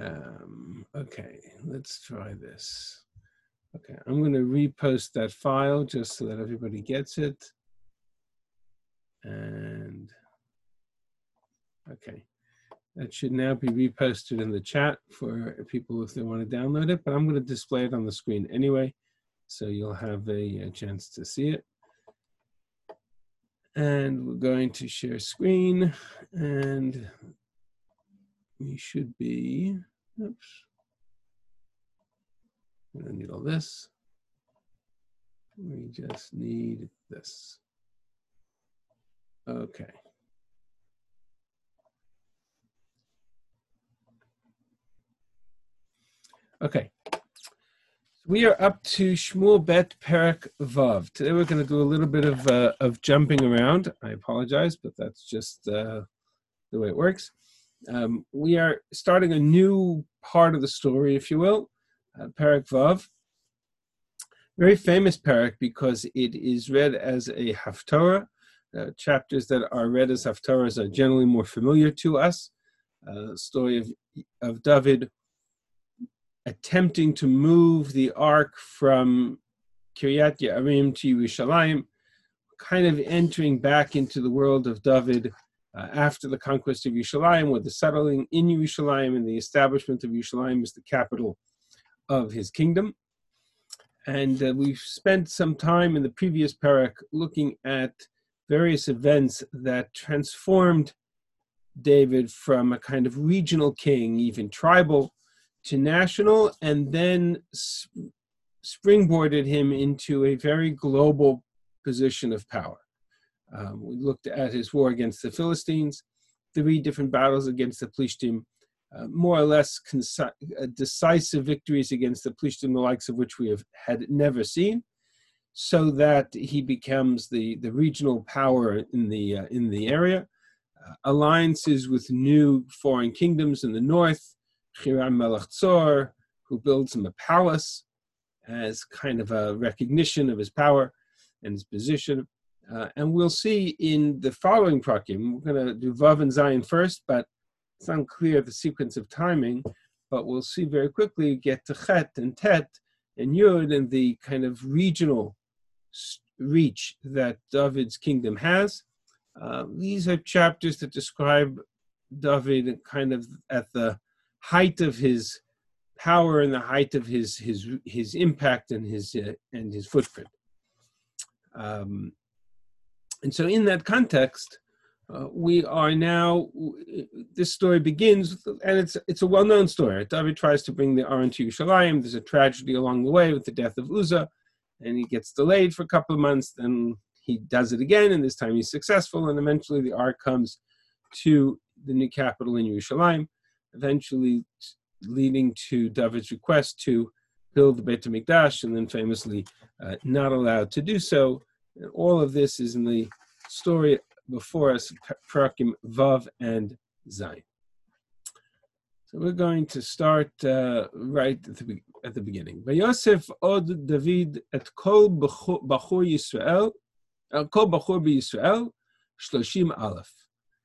Okay, let's try this. Okay, I'm going to repost that file just so that everybody gets it. And okay, that should now be reposted in the chat for people if they want to download it, but I'm going to display it on the screen anyway, so you'll have a chance to see it. And we're going to share screen, and we should be, oops, we don't need all this. We just need this. Okay. Okay. We are up to Shmuel Bet Perek Vav. Today we're going to do a little bit of jumping around. I apologize, but that's just the way it works. We are starting a new part of the story, if you will, Perek Vav. Very famous Perek because it is read as a Haftorah. Chapters that are read as Haftorahs are generally more familiar to us. Story of David attempting to move the ark from Kiryat Ye'arim to Yerushalayim, kind of entering back into the world of David after the conquest of Yerushalayim, with the settling in Yerushalayim and the establishment of Yerushalayim as the capital of his kingdom. And we've spent some time in the previous parak looking at various events that transformed David from a kind of regional king, even tribal, to national, and then springboarded him into a very global position of power. We looked at his war against the Philistines, 3 different battles against the Plishtim, more or less decisive victories against the Plishtim, the likes of which we had never seen, so that he becomes the regional power in the area. Alliances with new foreign kingdoms in the north, Hiram Melech Tzor, who builds him a palace as kind of a recognition of his power and his position. And we'll see in the following prakim, we're going to do Vav and Zayin first, but it's unclear the sequence of timing, but we'll see very quickly get to Chet and Tet and Yud and the kind of regional reach that David's kingdom has. These are chapters that describe David kind of at the height of his power and the height of his impact and his footprint. And so in that context, we are now, this story begins, and it's a well-known story. David tries to bring the Aron to Yerushalayim. There's a tragedy along the way with the death of Uzzah, and he gets delayed for a couple of months. Then he does it again, and this time he's successful, and eventually the Ark comes to the new capital in Yerushalayim, eventually leading to David's request to build the Beit HaMikdash, and then famously not allowed to do so. And all of this is in the story before us, Parakim Vav and Zayin. So we're going to start right at the beginning. Vayosef od David et kol bachur Yisrael, kol bachur b'Yisrael, 30 aleph.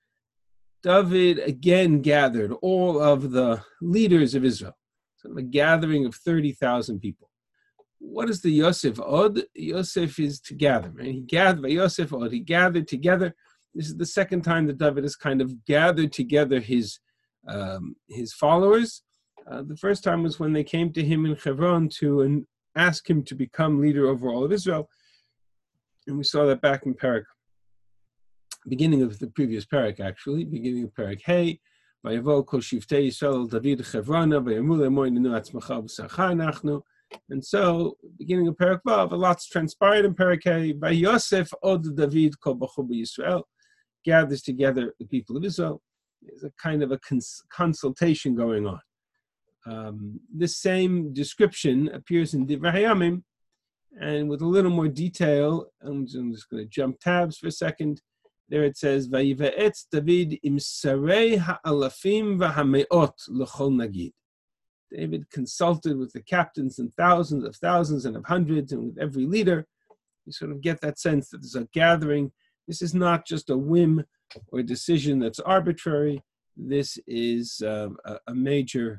David again gathered all of the leaders of Israel, sort of a gathering of 30,000 people. What is the Yosef Od? Yosef is to gather, right? He gathered, Yosef Od, he gathered together. This is the second time that David has kind of gathered together his followers. The first time was when they came to him in Hebron to ask him to become leader over all of Israel. And we saw that back in Perek, beginning of the previous parak, actually, beginning of parak Hey, Vayavo kol shiftei Yisrael David Chevrona, Vayamul Emoy Ninu Atzmacha B'Sachar Nachnu. And so, beginning of parak Vav, a lot's transpired in parak Hey. Vayosef od David kol bachur b'Yisrael, gathers together the people of Israel. There's a kind of a consultation going on. This same description appears in Divrei Hayamim, and with a little more detail. I'm just going to jump tabs for a second. There it says, "Vayive'etz David im sarei ha'alafim v'hameot l'chol nagid." David consulted with the captains and thousands and of hundreds, and with every leader. You sort of get that sense that there's a gathering. This is not just a whim or a decision that's arbitrary. This is a major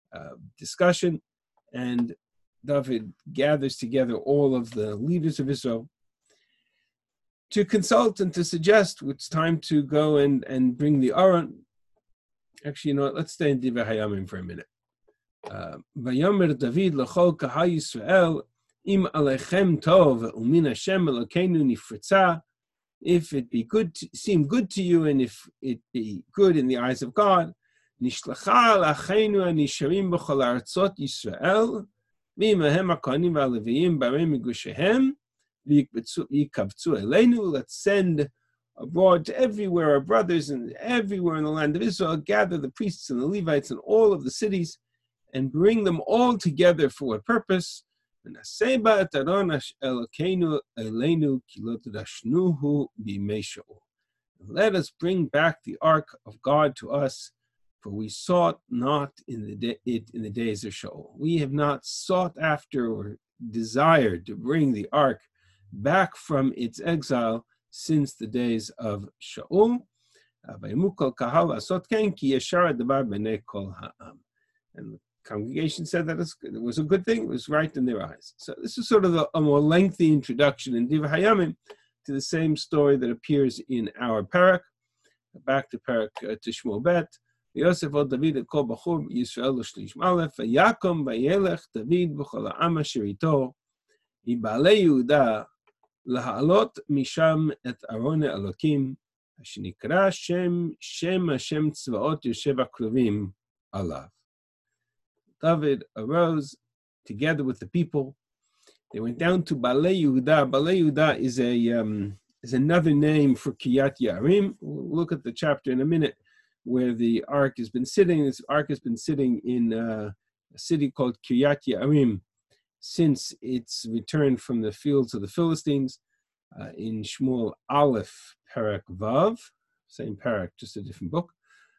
discussion, and David gathers together all of the leaders of Israel to consult and to suggest it's time to go and bring the Aron. Actually, you know what? Let's stay in Divrei Hayamim for a minute. Vayomer David l'chol kahal Yisrael im alechem tov umin Hashem Elokeinu nifritza. If it be good, seem good to you, and if it be good in the eyes of God, nishlacha l'achenu anisharim b'chol artzot Yisrael v'imahem hakohanim v'aleviim barei migushehem v'yikavtzu eleinu. Let's send abroad to everywhere our brothers and everywhere in the land of Israel, gather the priests and the Levites in all of the cities, and bring them all together for what purpose? Let us bring back the ark of God to us, for we sought not in the days of Shaul. We have not sought after or desired to bring the ark back from its exile since the days of Shaul. And the congregation said that it was a good thing, it was right in their eyes. So this is sort of a more lengthy introduction in Divrei Hayamim to the same story that appears in our parak. Back to parak Tishmo Bet. Yosef od David kol bachur Yisrael l'shlish malef vayakom vayelech David b'chol ha'am asher ito ibaalei Yehuda laha'alot misham et Aron Elokim asher nikra Shem Hashem tzvaot yoshev hakruvim alav. David arose together with the people. They went down to Baalei Yehuda. Baalei Yehuda is another name for Kiryat Yearim. We'll look at the chapter in a minute where the ark has been sitting. This ark has been sitting in a city called Kiryat Yearim since its return from the fields of the Philistines. In Shmuel Aleph, Parak Vav, same parak, just a different book.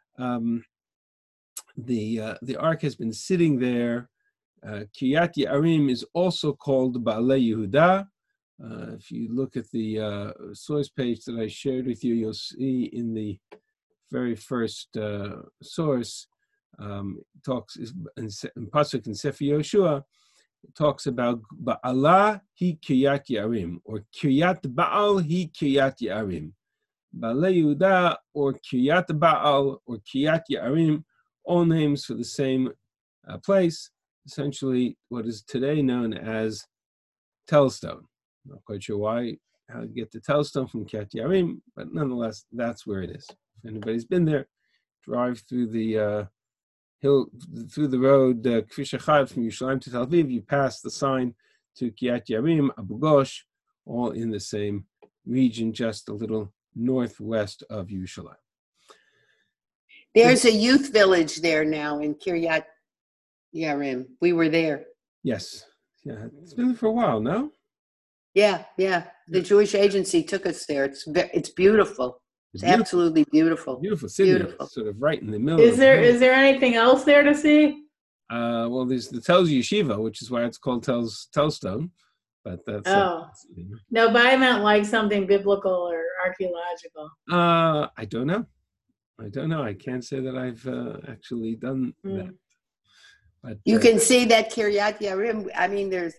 The ark has been sitting there. Kiryat Yearim is also called Baalei Yehuda. If you look at the source page that I shared with you, you'll see in the very first source, talks in Pasuk in Sefer Yoshua, it talks about Ba'ala hi Kiryat Yearim, or Kiryat Baal hi Kiryat Yearim. Baalei Yehuda, or Kiryat Baal, or Kiryat Yearim, all names for the same place, essentially what is today known as Telstone. Not quite sure how to get to Telstone from Kiryat Yearim, but nonetheless, that's where it is. If anybody's been there, drive through the through the road Kvish Echad from Yerushalayim to Tel Aviv, you pass the sign to Kiryat Yearim, Abu Ghosh, all in the same region, just a little northwest of Yerushalayim. There's a youth village there now in Kiryat Yearim. We were there. Yes. Yeah, it's been there for a while, no? Yeah. The Jewish Agency took us there. It's beautiful. It's absolutely beautiful. Beautiful city. Beautiful. Sort of right in the middle. Is there anything else there to see? Well, there's the Telz Yeshiva, which is why it's called Telstone. But that's no, but I meant like something biblical or archaeological. I don't know. I can't say that I've actually done that. But, you can see that Kiryat Yearim. I mean, there's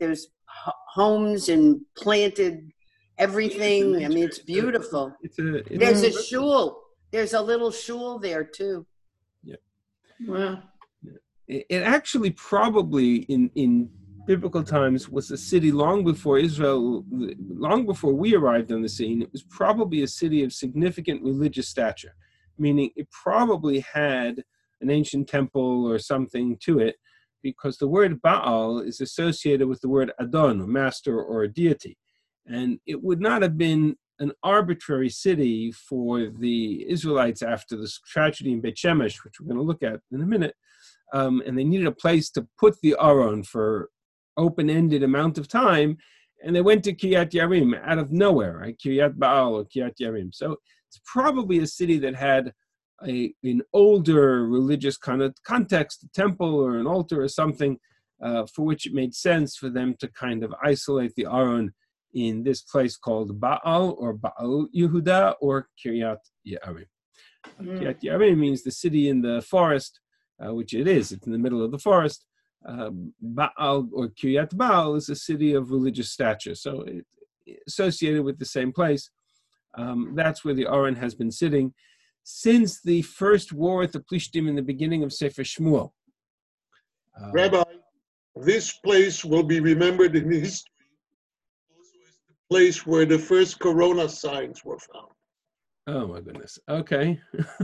homes and planted everything. I mean, it's beautiful. There's a shul. There's a little shul there too. Yeah. Wow. It actually probably in biblical times was a city long before Israel, long before we arrived on the scene. It was probably a city of significant religious stature, meaning it probably had an ancient temple or something to it, because the word Baal is associated with the word Adon, or master or deity. And it would not have been an arbitrary city for the Israelites after this tragedy in Beit Shemesh, which we're going to look at in a minute. And they needed a place to put the Aron for open-ended amount of time. And they went to Kiryat Yearim out of nowhere, right? Kiryat Baal or Kiryat Yearim. So it's probably a city that had an older religious kind of context, a temple or an altar or something, for which it made sense for them to kind of isolate the Aron in this place called Baal or Baal Yehuda or Kiryat Yearim. Kiryat Yearim means the city in the forest, which it is. It's in the middle of the forest. Baal, or Kiryat Baal, is a city of religious stature, so it associated with the same place. That's where the Aron has been sitting since the first war with the Plishtim in the beginning of Sefer Shmuel. Rabbi, this place will be remembered in history also as the place where the first corona signs were found. Oh my goodness. Okay.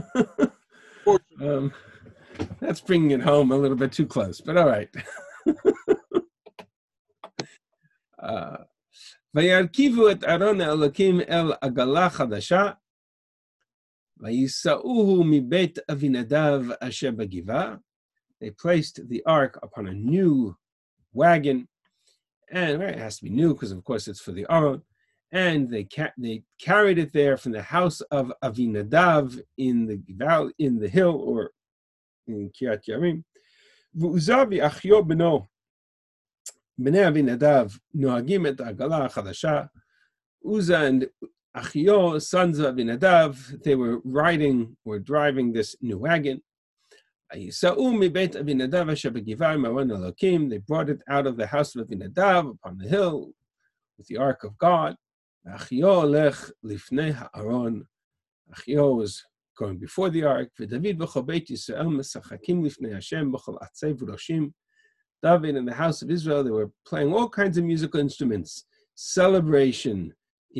That's bringing it home a little bit too close, but all right. וירכיבו את ארון האלוקים אל עגלה חדשה, ויישאוהו מבית אבינדב אשר בגבעה. They placed the ark upon a new wagon, and it has to be new because, of course, it's for the Aron. And they carried it there from the house of Avinadav in the hill, or in Kiryat Yarim. Uzzah v'achyo beno bnei Avinadav nohagim et ha'agala ha'chadasha. Uzzah and Achio, sons of Avinadav, they were riding or driving this new wagon. They brought it out of the house of Avinadav upon the hill with the ark of God. Achio was going before the ark. David and the house of Israel, they were playing all kinds of musical instruments. Celebration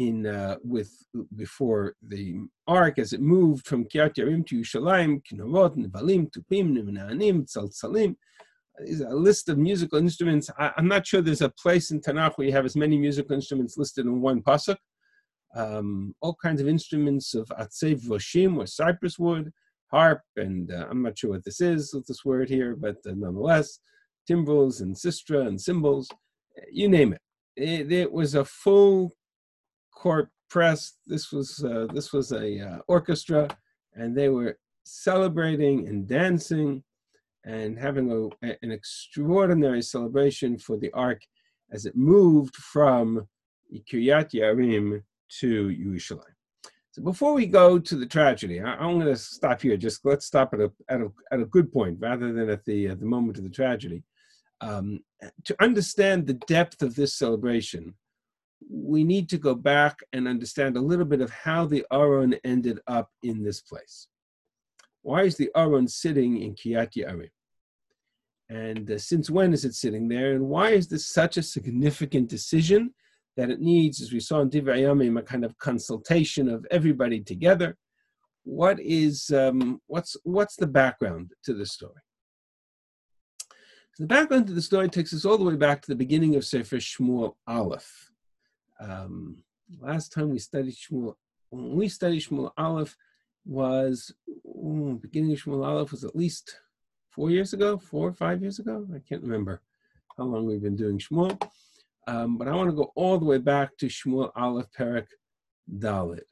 before the ark as it moved from Kiryat Yarim to Yerushalayim, Kinnarot, Nevalim, Tupim, Nimna'anim, Tzaltzalim. These are a list of musical instruments. I'm not sure there's a place in Tanakh where you have as many musical instruments listed in one pasuk. All kinds of instruments of Atzev Roshim, or cypress wood, harp, and I'm not sure what this is with this word here, but nonetheless, timbrels and sistra and cymbals, you name it. It was a full court press. This was a orchestra, and they were celebrating and dancing and having an extraordinary celebration for the ark as it moved from Kiryat Yarim to Yerushalayim. So before we go to the tragedy, I'm going to stop here. Just let's stop at a good point rather than at the moment of the tragedy. To understand the depth of this celebration, we need to go back and understand a little bit of how the Aron ended up in this place. Why is the Aron sitting in Kiryat Yarim? And since when is it sitting there? And why is this such a significant decision that it needs, as we saw in Divrei Hayamim, a kind of consultation of everybody together? What's the background to this story? So the background to the story takes us all the way back to the beginning of Sefer Shmuel Aleph. Last time we studied Shmuel, when we studied Shmuel Aleph, was beginning of Shmuel Aleph was at least 4 or 5 years ago. I can't remember how long we've been doing Shmuel. But I want to go all the way back to Shmuel Aleph Perek Daled.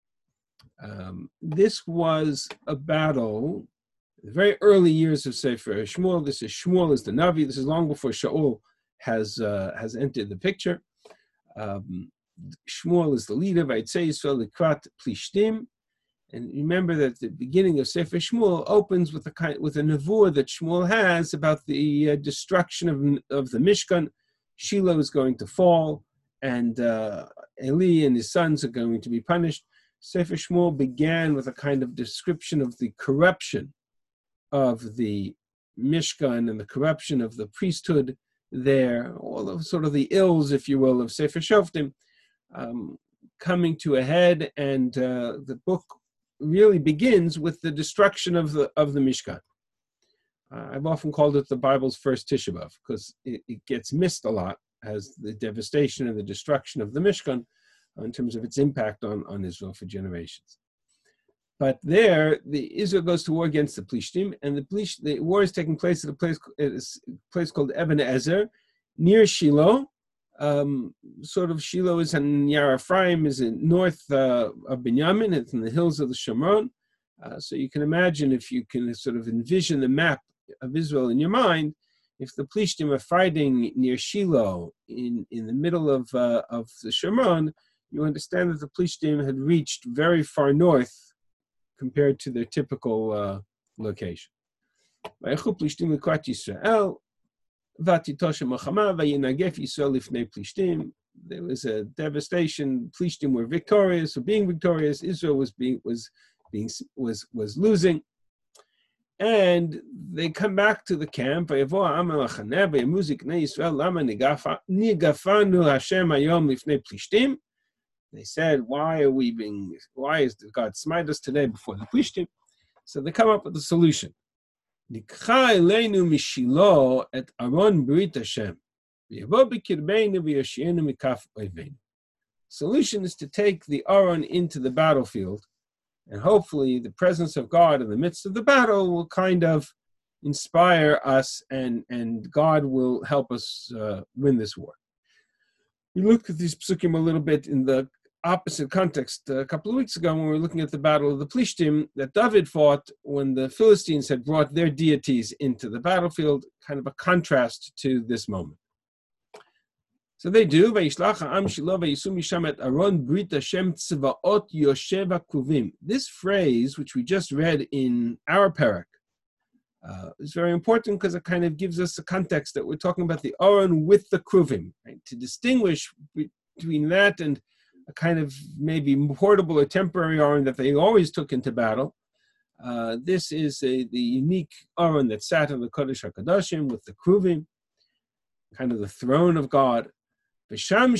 This was a battle, the very early years of Sefer Shmuel. Shmuel is the Navi. This is long before Shaul has entered the picture. Shmuel is the leader. Vaytzei Yisrael Likrat Plishtim. And remember that the beginning of Sefer Shmuel opens with a nevuah that Shmuel has about the destruction of the Mishkan. Shiloh is going to fall, and Eli and his sons are going to be punished. Sefer Shmuel began with a kind of description of the corruption of the Mishkan and the corruption of the priesthood there, all of sort of the ills, if you will, of Sefer Shoftim coming to a head, and the book really begins with the destruction of the Mishkan. I've often called it the Bible's first Tisha B'Av because it gets missed a lot as the devastation and the destruction of the Mishkan in terms of its impact on Israel for generations. But there, Israel goes to war against the Plishtim, and the war is taking place at a place called Eben Ezer, near Shiloh. Sort of Shiloh is in Yar Ephraim, is in north of Binyamin. It's in the hills of the Shomron. So you can imagine, if you can sort of envision the map of Israel in your mind, if the Plishtim are fighting near Shiloh in the middle of the Shomron, you understand that the Plishtim had reached very far north compared to their typical location. ויחו פלישתים לקראת ישראל, ותיטושם מלחמה, וינגף ישראל לפני פלישתים. There was a devastation. Plishtim were victorious, were being victorious. Israel was losing. And they come back to the camp. They said, why is God smite us today before the Plishtim? So they come up with a solution. Solution is to take the Aron into the battlefield, and hopefully the presence of God in the midst of the battle will kind of inspire us, and God will help us win this war. We looked at these psukim a little bit in the opposite context a couple of weeks ago when we were looking at the battle of the Plishtim that David fought when the Philistines had brought their deities into the battlefield, kind of a contrast to this moment. So they do. This phrase, which we just read in our parak, is very important because it kind of gives us a context that we're talking about the Aron with the Kruvim, right? To distinguish between that and a kind of maybe portable or temporary Aron that they always took into battle. This is the unique Aron that sat on the Kodesh HaKadoshim with the Kruvim, kind of the throne of God. And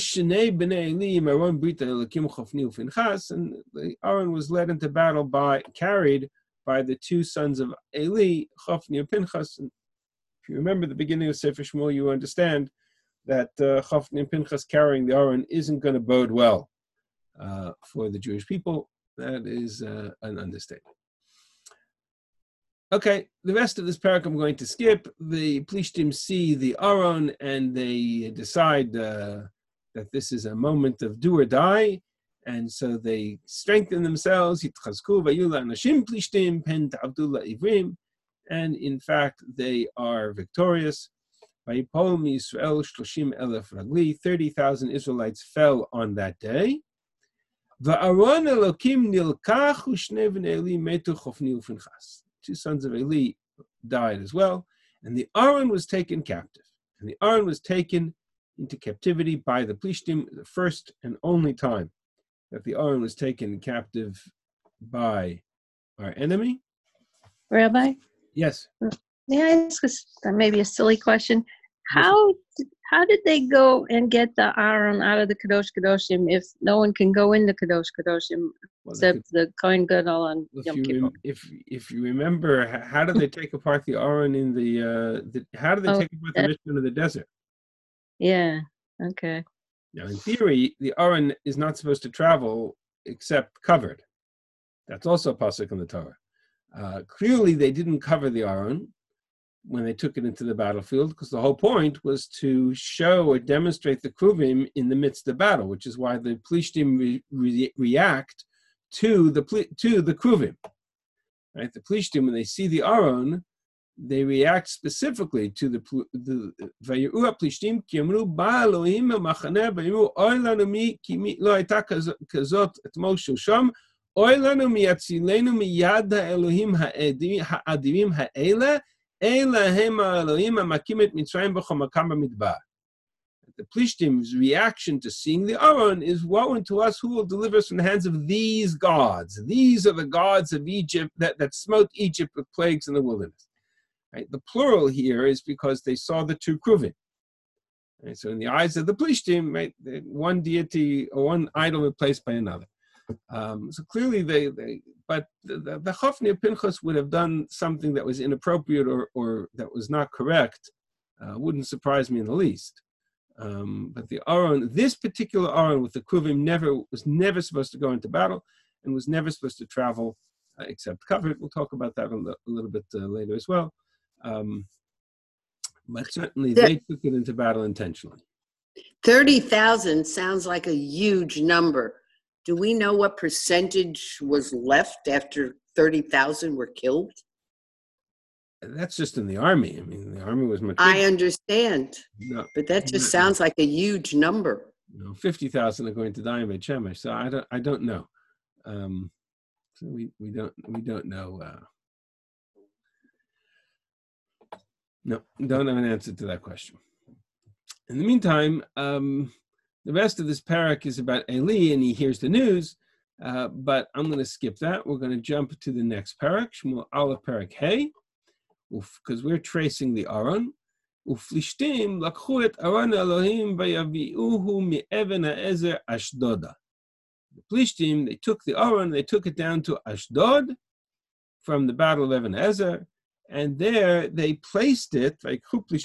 the Aron was led into battle carried by the two sons of Eli, Chofni and Pinchas. And if you remember the beginning of Sefer Shmuel, you understand that Chofni and Pinchas carrying the Aron isn't going to bode well for the Jewish people. That is an understatement. Okay, the rest of this parak I'm going to skip. The Plishtim see the Aron and they decide that this is a moment of do or die, and so they strengthen themselves. And in fact, they are victorious. 30,000 Israelites fell on that day. Two sons of Eli died as well, and the Aron was taken captive. And the Aron was taken into captivity by the Plishtim, the first and only time that the Aron was taken captive by our enemy. Rabbi? Yes. May I ask maybe a silly question? How did they go and get the Aron out of the Kadosh Kadoshim if no one can go in the Kadosh Kadoshim except the Kohen Gadol on Yom Kippur? If you remember, how did they take apart the Aron in how did they take apart the Mishkan in the desert? Yeah, okay. Now, in theory, the Aron is not supposed to travel except covered. That's also a pasuk in the Torah. Clearly, they didn't cover the Aron when they took it into the battlefield, because the whole point was to show or demonstrate the Kruvim in the midst of battle, which is why the Plishtim react to the Kruvim. Right? The Plishtim, when they see the Aron, they react specifically to the Vayiru Plishtim ki amru ba Elohim machaneh vayiru oy lanu mi ki lo hayta kazot etmol shosham oy lanu mi yatzilenu miyad haElohim ha'adirim ha'ela. The Plishtim's reaction to seeing the Aron is, woe unto us, who will deliver us from the hands of these gods. These are the gods of Egypt that smote Egypt with plagues in the wilderness. Right? The plural here is because they saw the two Kruvim. Right? So in the eyes of the Plishtim, right, one deity or one idol replaced by another. So clearly but the Chofni of Pinchas would have done something that was inappropriate or that was not correct. Wouldn't surprise me in the least. But the Aron, this particular Aron with the Kruvim was never supposed to go into battle and was never supposed to travel except covered. We'll talk about that a little bit later as well. But certainly they took it into battle intentionally. 30,000 sounds like a huge number. Do we know what percentage was left after 30,000 were killed? That's just in the army. I mean, the army was much bigger. I understand, but that just sounds like a huge number. 50,000 are going to die in Beit Shemesh, so I don't know. So we don't know. No, don't have an answer to that question. In the meantime, the rest of this parak is about Eli, and he hears the news, but I'm going to skip that. We're going to jump to the next parak, Shmuel Aleph parak Hey, because we're tracing the Aron. Uflishtim lakhu et Aron Elohim vayaviuhu mi'even ha'ezer Ashdoda. The Plishtim, they took the Aron, they took it down to Ashdod from the battle of Even Ezer, and there they placed it, so they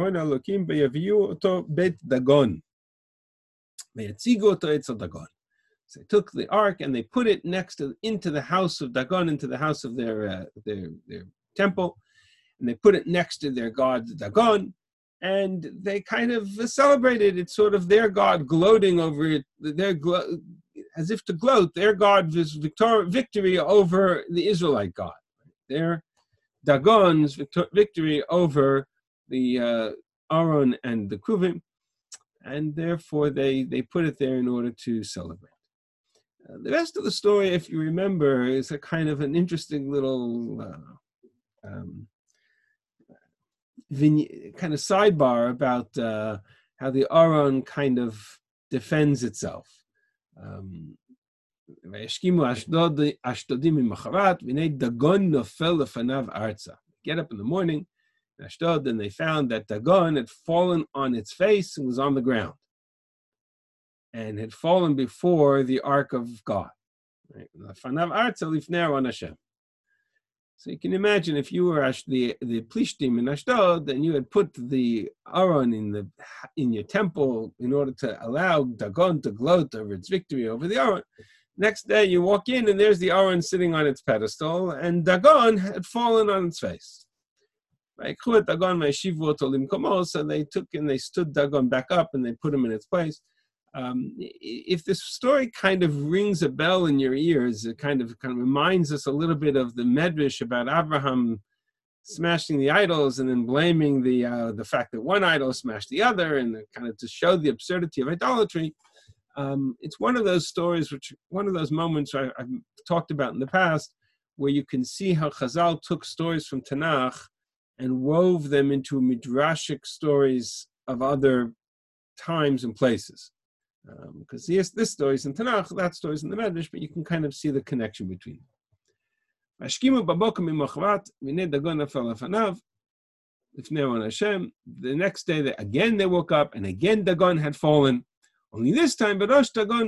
took the ark and they put it into the house of Dagon, into the house of their temple, and they put it next to their god Dagon, and they kind of celebrated. It's sort of their god gloating over it, as if to gloat. Their god was victory over the Israelite god. Their Dagon's victory over the Aron and the Kruvim, and therefore they put it there in order to celebrate. The rest of the story, if you remember, is a kind of an interesting little kind of sidebar about how the Aron kind of defends itself. Get up in the morning in Ashdod, and they found that Dagon had fallen on its face and was on the ground, and had fallen before the ark of God. Right? So you can imagine if you were the Plishtim in Ashdod, then you had put the Aron in your temple in order to allow Dagon to gloat over its victory over the Aron. Next day you walk in and there's the Aron sitting on its pedestal, and Dagon had fallen on its face. So they took and they stood Dagon back up and they put him in its place. If this story kind of rings a bell in your ears, it kind of reminds us a little bit of the Medrash about Abraham smashing the idols and then blaming the fact that one idol smashed the other, and kind of to show the absurdity of idolatry. It's one of those stories, one of those moments I've talked about in the past, where you can see how Chazal took stories from Tanakh and wove them into midrashic stories of other times and places. Because yes, this story is in Tanakh, that story is in the Medrash, but you can kind of see the connection between them. The next day, they woke up, and again Dagon had fallen. Only this time, this time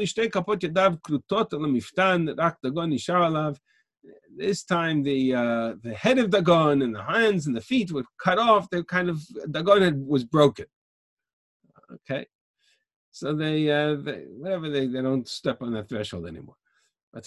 the head of Dagon and the hands and the feet were cut off. Dagon was broken. Okay, so they don't step on that threshold anymore. At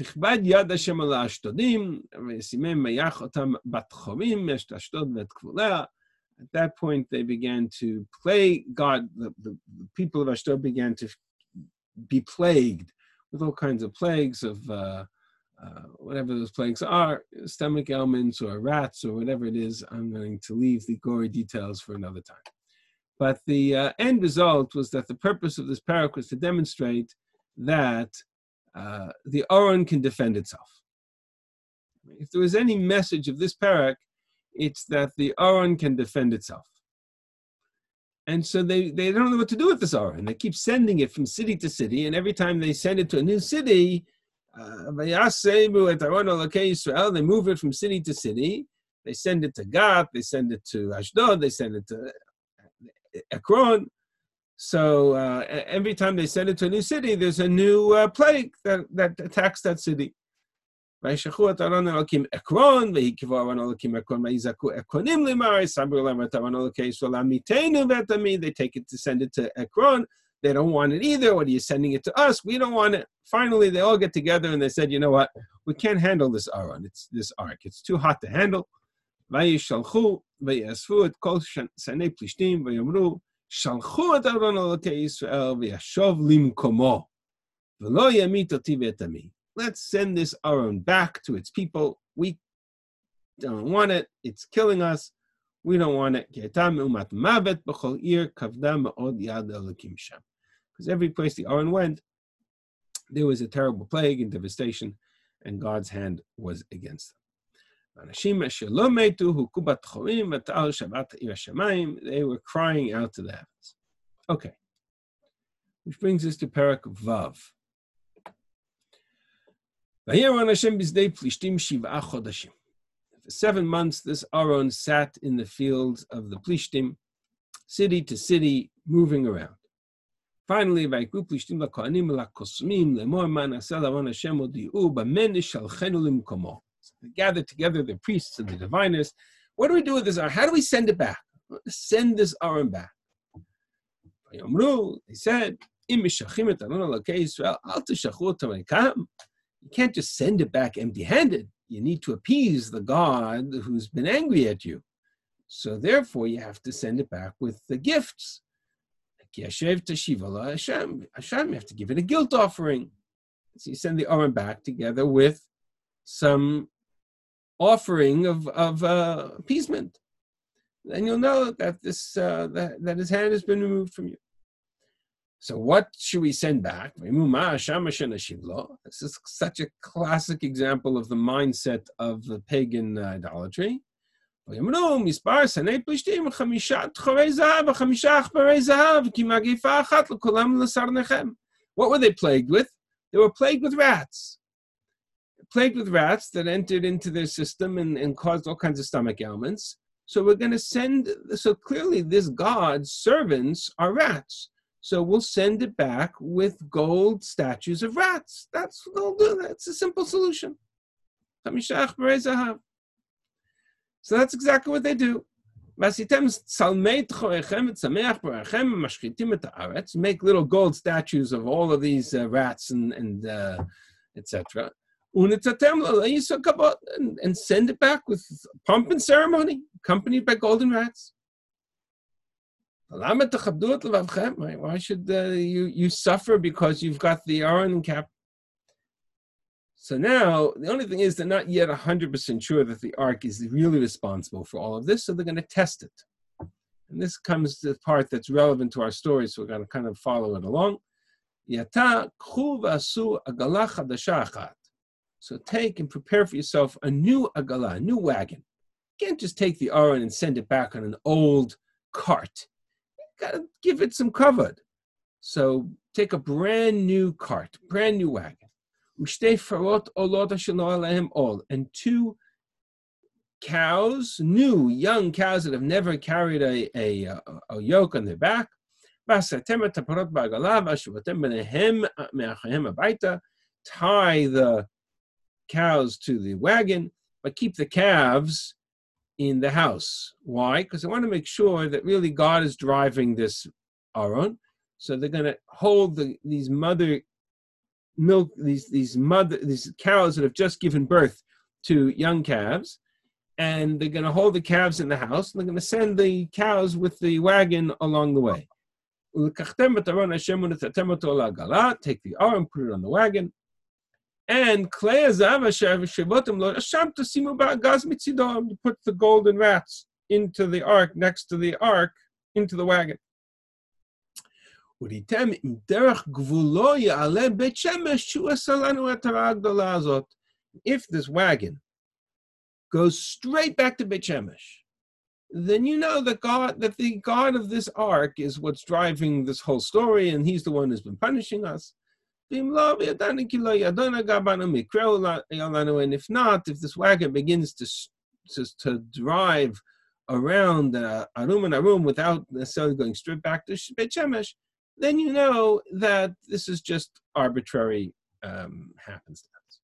that point, they began to play God. The people of Ashdod began to be plagued with all kinds of plagues of whatever those plagues are, stomach ailments or rats or whatever it is. I'm going to leave the gory details for another time. But the end result was that the purpose of this parak was to demonstrate that the Aron can defend itself. If there was any message of this parak, it's that the Aron can defend itself. And so they don't know what to do with this Aron. They keep sending it from city to city, and every time they send it to a new city, they move it from city to city. They send it to Gath, they send it to Ashdod, they send it to Ekron. So every time they send it to a new city, there's a new plague that attacks that city. They take it to send it to Ekron. They don't want it either. What are you sending it to us? We don't want it. Finally, they all get together and they said, you know what? We can't handle this Aron. It's this ark. It's too hot to handle. Shalchu et Aron Elokei Yisrael v'yashov limkomo v'lo yamit oti v'etami. Let's send this Aron back to its people. We don't want it. It's killing us. We don't want it. Because every place the Aron went, there was a terrible plague and devastation, and God's hand was against They were crying out to the heavens. Okay. Which brings us to Parak Vav. For 7 months, this Aaron sat in the fields of the Plishtim, city to city, moving around. Finally, they gathered together the priests and the diviners. What do we do with this Aaron? How do we send it back? Send this Aaron back. They said, you can't just send it back empty-handed. You need to appease the God who's been angry at you. So therefore, you have to send it back with the gifts. You have to give it a guilt offering. So you send the Aaron back together with some offering of appeasement. Then you'll know that that his hand has been removed from you. So what should we send back? This is such a classic example of the mindset of the pagan idolatry. What were they plagued with? They were plagued with rats. Plagued with rats that entered into their system and caused all kinds of stomach ailments. So we're going to send, so clearly this God's servants are rats. So we'll send it back with gold statues of rats. That's what they'll do. That's a simple solution. So that's exactly what they do. Make little gold statues of all of these rats and etc. And send it back with pomp and ceremony, accompanied by golden rats. Why should you suffer because you've got the Aaron cap? So now, the only thing is they're not yet 100% sure that the ark is really responsible for all of this, so they're going to test it. And this comes to the part that's relevant to our story, so we're going to kind of follow it along. So take and prepare for yourself a new agalah, a new wagon. You can't just take the Aaron and send it back on an old cart. Got to give it some kavod. So take a brand new cart, brand new wagon. And 2 cows, new young cows that have never carried a yoke on their back. Tie the cows to the wagon, but keep the calves in the house. Why? Because they want to make sure that really God is driving this Aaron. So they're going to hold these cows that have just given birth to young calves, and they're going to hold the calves in the house, and they're going to send the cows with the wagon along the way. Take the Aaron, put it on the wagon, and you put the golden rats into the ark, next to the ark, into the wagon. If this wagon goes straight back to Beit Shemesh, then you know that the God of this ark is what's driving this whole story, and he's the one who's been punishing us. And if not, if this wagon begins to drive around Arum and Arum without necessarily going straight back to Beit Shemesh, then you know that this is just arbitrary happenstance.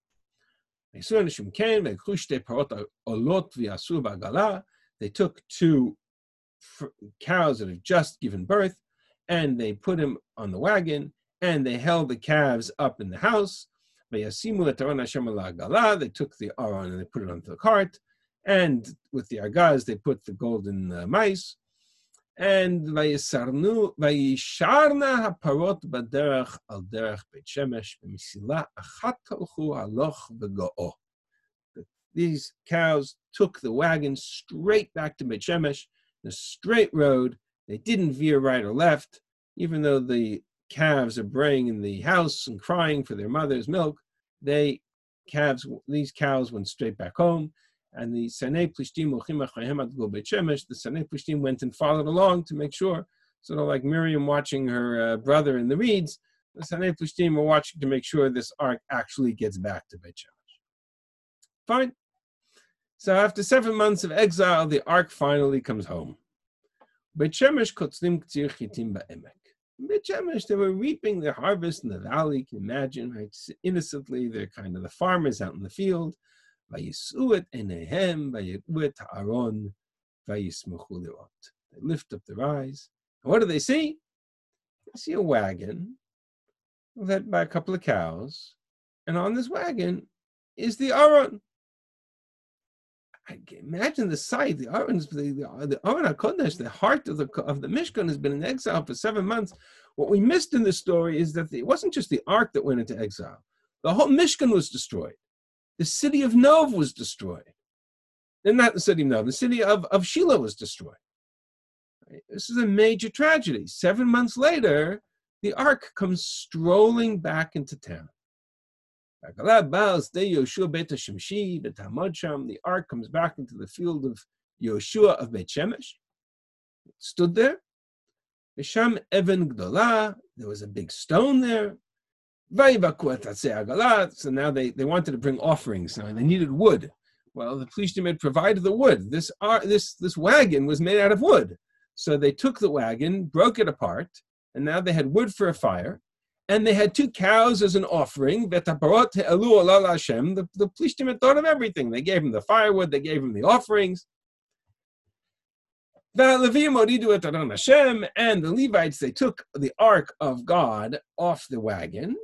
They took 2 cows that have just given birth, and they put them on the wagon, and they held the calves up in the house. They took the Aaron and they put it onto the cart, and with the argaz they put the golden mice. And vayisharna haparot baderech al derech Beit Shemesh b'misila achat halchu haloch v'go'o. These cows took the wagon straight back to Beit Shemesh, the straight road. They didn't veer right or left, even though the calves are braying in the house and crying for their mother's milk. These cows went straight back home, And the Sanei Plishtim, the Sanei Plishtim went and followed along to make sure, sort of like Miriam watching her brother in the reeds, the Sanei Plishtim were watching to make sure this ark actually gets back to Beit Shemesh. Fine. So after 7 months of exile, the ark finally comes home. Beit Shemesh kotzlim k'tzir chitim ba'emek. Beit Shemesh, they were reaping their harvest in the valley. Can you imagine, right? Innocently, they're kind of the farmers out in the field. Vayisu et enehem, vayiru et ha'aron, vayismuchu le'ot. They lift up their eyes. And what do they see? They see a wagon led by a couple of cows. And on this wagon is the Aron. I can imagine the sight. The Aron HaKodesh, the heart of the Mishkan, has been in exile for 7 months. What we missed in this story is that it wasn't just the ark that went into exile. The whole Mishkan was destroyed. The city of Nov was destroyed. And not the city of Nov, the city of Shiloh was destroyed. Right? This is a major tragedy. 7 months later, the ark comes strolling back into town. The ark comes back into the field of Yoshua of Beit Shemesh. It stood there. V'sham even gdola. There was a big stone there. So now they wanted to bring offerings. Now they needed wood. Well, the Plishtim had provided the wood. This wagon was made out of wood. So they took the wagon, broke it apart, and now they had wood for a fire. And they had 2 cows as an offering. The Plishtim had thought of everything. They gave him the firewood, they gave him the offerings. And the Levites, they took the ark of God off the wagon.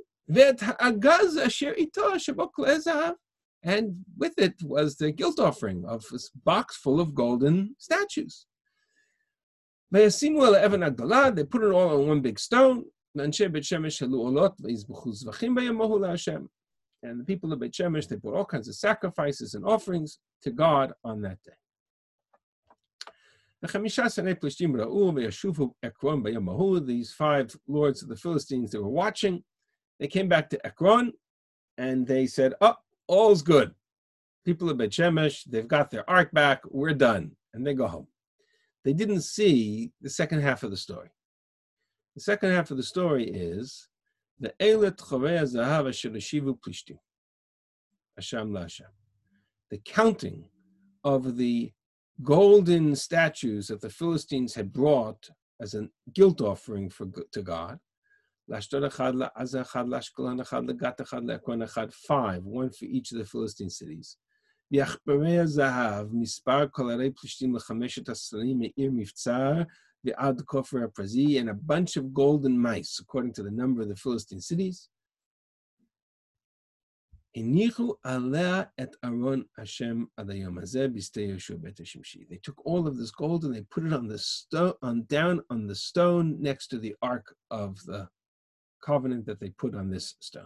And with it was the guilt offering of this box full of golden statues. They put it all on one big stone. And the people of Beit Shemesh, they brought all kinds of sacrifices and offerings to God on that day. These 5 lords of the Philistines, they were watching. They came back to Ekron, and they said, "Oh, all's good. People of Beit Shemesh, they've got their ark back. We're done." And they go home. They didn't see the second half of the story. The second half of the story is the Eilet Chovei Zahav Asher Yeshivu Plishtim, Hashem LaHashem. The counting of the golden statues that the Philistines had brought as a guilt offering to God. 5, one for each of the Philistine cities. Yachbarei Zahav, Mispar Kolarei Plishtim L'Chameshet Asrarim Me'ir Miftzar, the Ad Kofer Prazi, and a bunch of golden mice, according to the number of the Philistine cities. Inichu alea et Aron Hashem adayom hazeh b'stei Yoshua bet Shimshi. They took all of this gold and they put it on the stone, down on the stone next to the ark of the covenant that they put on this stone.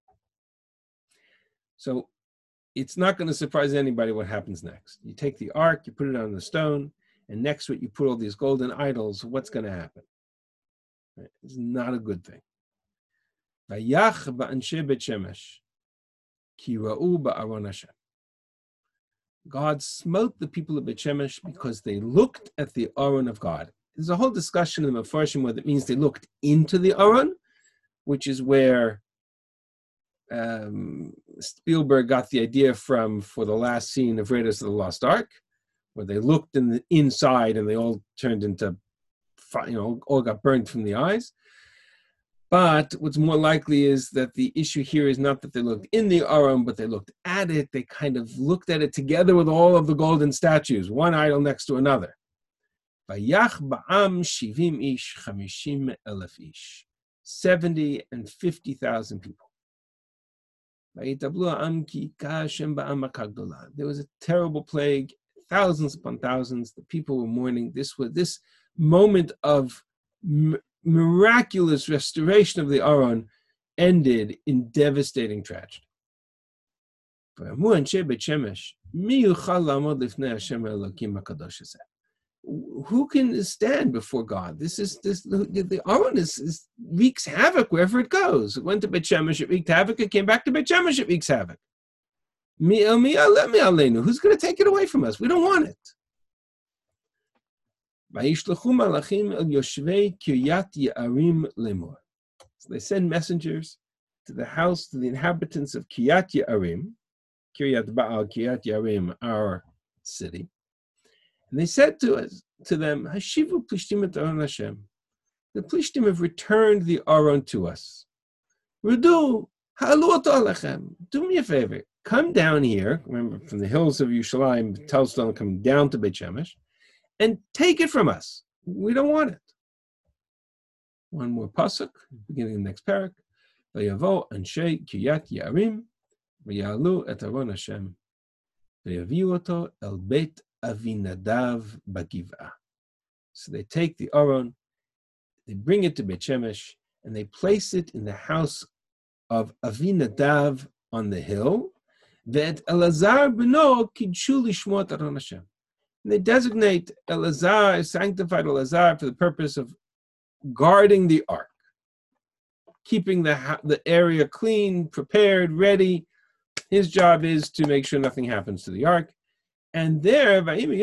So it's not going to surprise anybody what happens next. You take the ark, you put it on the stone, and next to it you put all these golden idols. What's going to happen? Right? It's not a good thing. Vayach ba'anshe bet Shemesh ki ra'u ba'aron Hashem. God smote the people of Beit Shemesh because they looked at the Aron of God. There's a whole discussion in the Mefarshim whether it means they looked into the Aron, which is where Spielberg got the idea from for the last scene of Raiders of the Lost Ark, where they looked in the inside and they all turned into, all got burned from the eyes. But what's more likely is that the issue here is not that they looked in the Aron, but they looked at it. They kind of looked at it together with all of the golden statues, one idol next to another. Vayach ba'am 70 ish, 50,000 ish. 70 and 50,000 people. There was a terrible plague, thousands upon thousands. The people were mourning. This moment of miraculous restoration of the Aron ended in devastating tragedy. Who can stand before God? The Aron wreaks havoc wherever it goes. It went to Beit Shemesh, it wreaked havoc. It came back to Beit Shemesh, it wreaks havoc. Who's going to take it away from us? We don't want it. So they send messengers to the inhabitants of Kiryat Ye'arim, Kiryat Baal, Kiryat Ye'arim, our city. And they said to them, Hashivu Plishtim et Aron Hashem. The Plishtim have returned the Aron to us. Rudu, ha'alu oto alechem. Do me a favor. Come down here, remember, from the hills of Yerushalayim, Telstone, come down to Beit Shemesh, and take it from us. We don't want it. One more pasuk, beginning of the next parak. Vayavo anshei Kiryat Ye'arim, v'ya'alu et Aron Hashem, v'yaviu oto el Beit Avinadav Bagivah. So they take the Aron, they bring it to Beit Shemesh, and they place it in the house of Avinadav on the hill. That Elazar b'no kidshu lishmot Aron Hashem. And they designate Elazar, sanctified Elazar, for the purpose of guarding the ark, keeping the area clean, prepared, ready. His job is to make sure nothing happens to the ark. And there, 20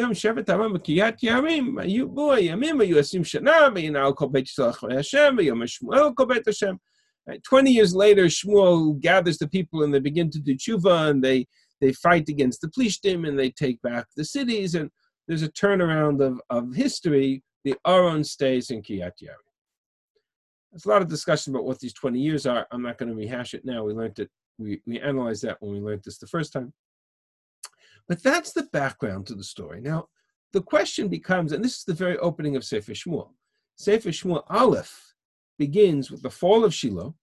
years later, Shmuel gathers the people and they begin to do tshuva, and they fight against the Plishtim and they take back the cities, and there's a turnaround of history. The Aron stays in Kiryat Ye'arim. There's a lot of discussion about what these 20 years are. I'm not going to rehash it now. We learned it. We analyzed that when we learned this the first time. But that's the background to the story. Now, the question becomes, and this is the very opening of Sefer Shmuel. Sefer Shmuel Aleph begins with the fall of Shiloh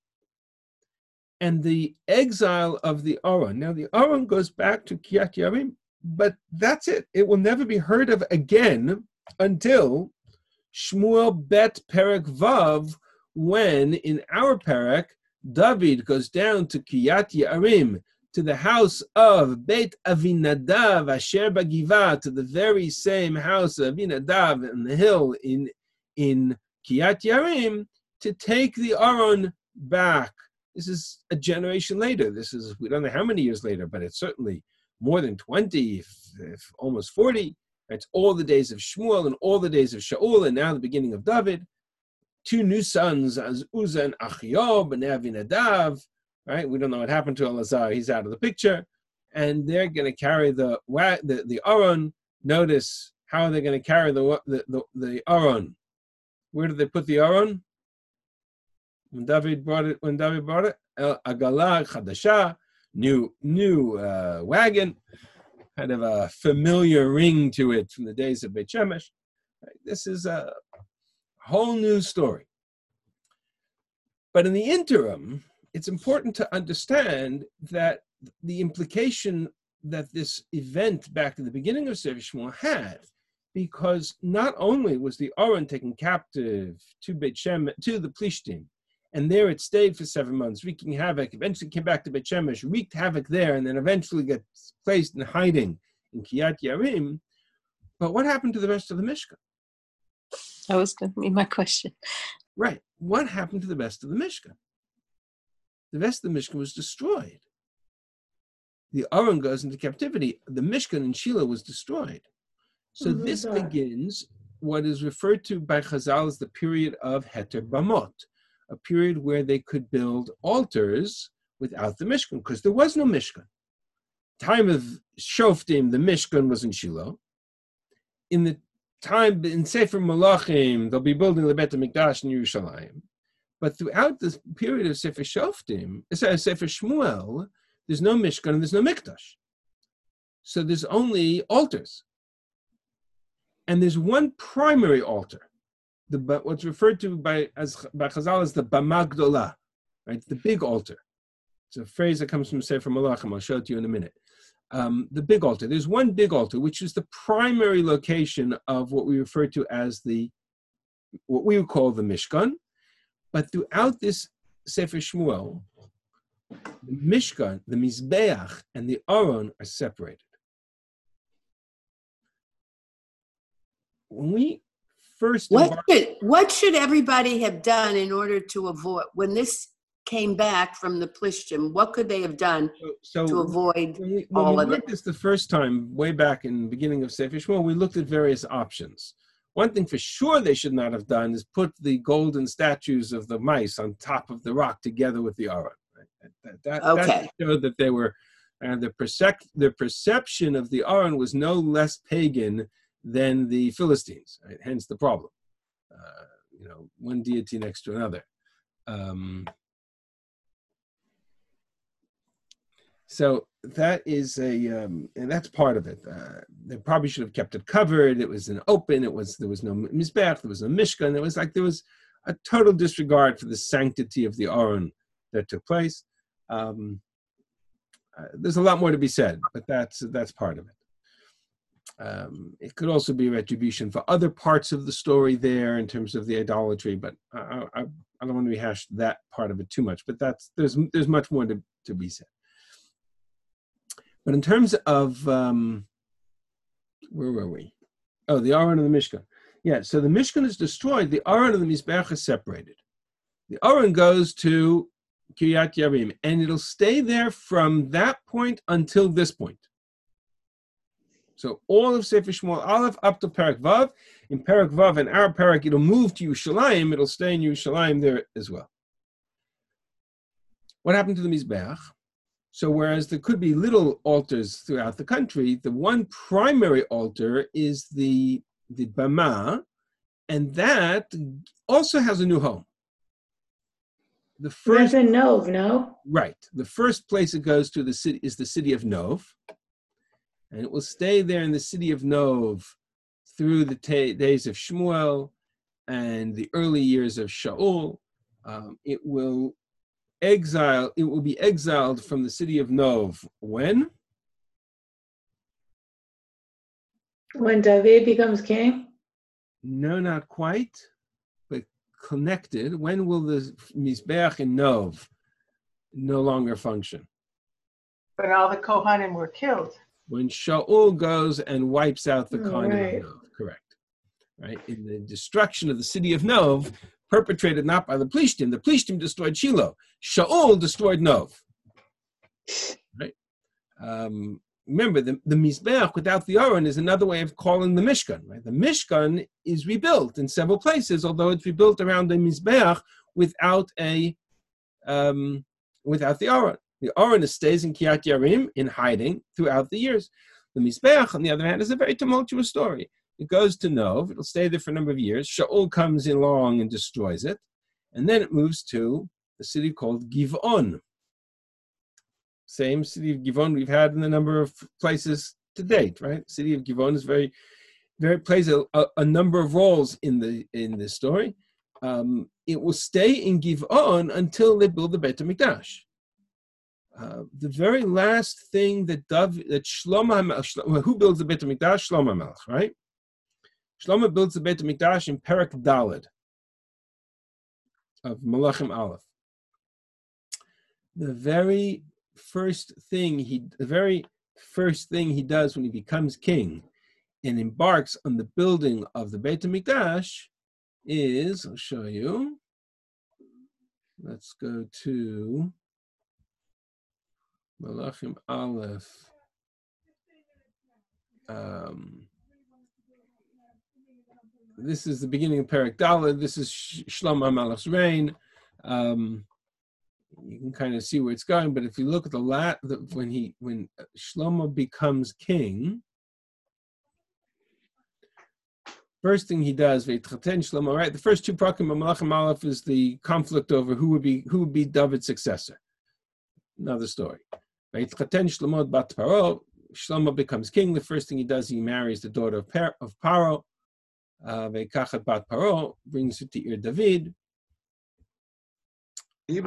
and the exile of the Aron. Now, the Aron goes back to Kiryat Ye'arim, but that's it. It will never be heard of again until Shmuel Bet Perek Vav, when in our Perek, David goes down to Kiryat Ye'arim, to the house of Beit Avinadav Asher Bagivah, to the very same house of Avinadav on the hill in Kiryat Ye'arim, to take the Aron back. This is a generation later. This is, we don't know how many years later, but it's certainly more than 20, if almost 40. It's all the days of Shmuel and all the days of Shaul, and now the beginning of David. Two new sons, as Uzzah and Achiob and Avinadav. Right? We don't know what happened to Elazar. He's out of the picture. And they're going to carry the Aron. Notice how they're going to carry the Aron. Where did they put the Aron? When David brought it, Agalah Chadashah, new wagon, kind of a familiar ring to it from the days of Beit Shemesh. Right? This is a whole new story. But in the interim, it's important to understand that the implication that this event back in the beginning of Sefer Shmuel had, because not only was the Aron taken captive to Beit Shemesh, to the Plishtim, and there it stayed for 7 months, wreaking havoc, eventually came back to Beit Shemesh, wreaked havoc there, and then eventually gets placed in hiding in Kiryat Ye'arim. But what happened to the rest of the Mishkan? That was going to be my question. Right. What happened to the rest of the Mishkan? The rest of the Mishkan was destroyed. The Aron goes into captivity. The Mishkan in Shiloh was destroyed. So this begins what is referred to by Chazal as the period of Heter Bamot, a period where they could build altars without the Mishkan, because there was no Mishkan. Time of Shoftim, the Mishkan was in Shiloh. In the time in Sefer Malachim, they'll be building the Bet HaMikdash in Yerushalayim. But throughout this period of Sefer Shoftim, Sefer Shmuel, there's no Mishkan and there's no Mikdash. So there's only altars. And there's one primary altar, what's referred to by Chazal as the Bama Gdolah, right? The big altar. It's a phrase that comes from Sefer Malachim. I'll show it to you in a minute. The big altar. There's one big altar, which is the primary location of what we refer to as what we would call the Mishkan. But throughout this Sefer Shmuel, the Mishkan, the Mizbeach, and the Aron are separated. When we first what should everybody have done in order to avoid, when this came back from the Plishtim, what could they have done to avoid when all we of it? looked at this the first time, way back in the beginning of Sefer Shmuel, we looked at various options. One thing for sure they should not have done is put the golden statues of the mice on top of the rock together with the Aron. Right? That showed that they were, the perception of the Aron was no less pagan than the Philistines. Right? Hence the problem. One deity next to another. So that is and that's part of it. They probably should have kept it covered. It was open. There was no mizbech. There was no mishkan. There was a total disregard for the sanctity of the Aron that took place. There's a lot more to be said, but that's part of it. It could also be retribution for other parts of the story there in terms of the idolatry, but I don't want to rehash that part of it too much. But there's much more to be said. But in terms of, where were we? Oh, the Aron and the Mishkan. Yeah, so the Mishkan is destroyed. The Aron and the Mizbeach are separated. The Aron goes to Kiryat Yarim, and it'll stay there from that point until this point. So all of Sefer Shmuel Aleph up to Perek Vav. In Perek Vav and our Perek, it'll move to Yerushalayim. It'll stay in Yerushalayim there as well. What happened to the Mizbeach? So whereas there could be little altars throughout the country, the one primary altar is the Bama, and that also has a new home. The first in Nov, no? Right. The first place it goes to is the city of Nov, and it will stay there in the city of Nov through the days of Shmuel and the early years of Shaul. It will be exiled from the city of Nov. When? When David becomes king? No, not quite, but connected. When will the Mizbeach in Nov no longer function? But all the Kohanim were killed. When Shaul goes and wipes out the Kohanim right. of Nov, correct. Right? In the destruction of the city of Nov, perpetrated not by the Plishtim destroyed Shiloh. Shaul destroyed Nov. Right? Remember, the Mizbeach without the Aron is another way of calling the Mishkan. Right? The Mishkan is rebuilt in several places, although it's rebuilt around the Mizbeach without the Aron. The Aron stays in Kiryat Yarim in hiding throughout the years. The Mizbeach, on the other hand, is a very tumultuous story. It goes to Nov. It'll stay there for a number of years. Shaul comes along and destroys it. And then it moves to a city called Giv'on. Same city of Giv'on we've had in a number of places to date, right? The city of Giv'on is very plays a number of roles in this story. It will stay in Giv'on until they build the Beit HaMikdash. The very last thing that Shlomo, who builds the Beit HaMikdash? Shlomo HaMelech, right? Shlomo builds the Beit HaMikdash in Perek Daled of Malachim Aleph. The very first thing he does when he becomes king and embarks on the building of the Beit HaMikdash is, I'll show you. Let's go to Malachim Aleph. This is the beginning of Perek Daled. This is Shlomo HaMelech's reign. You can kind of see where it's going, but if you look at when Shlomo becomes king, first thing he does, V'yitchaten Shlomo, right? The first two prakim of Malachim Aleph is the conflict over who would be David's successor. Another story. V'yitchaten Shlomo bat Paro. Shlomo becomes king. The first thing he does, he marries the daughter of Paro. Ve'kachat bat Paro, brings her to Ir David. He's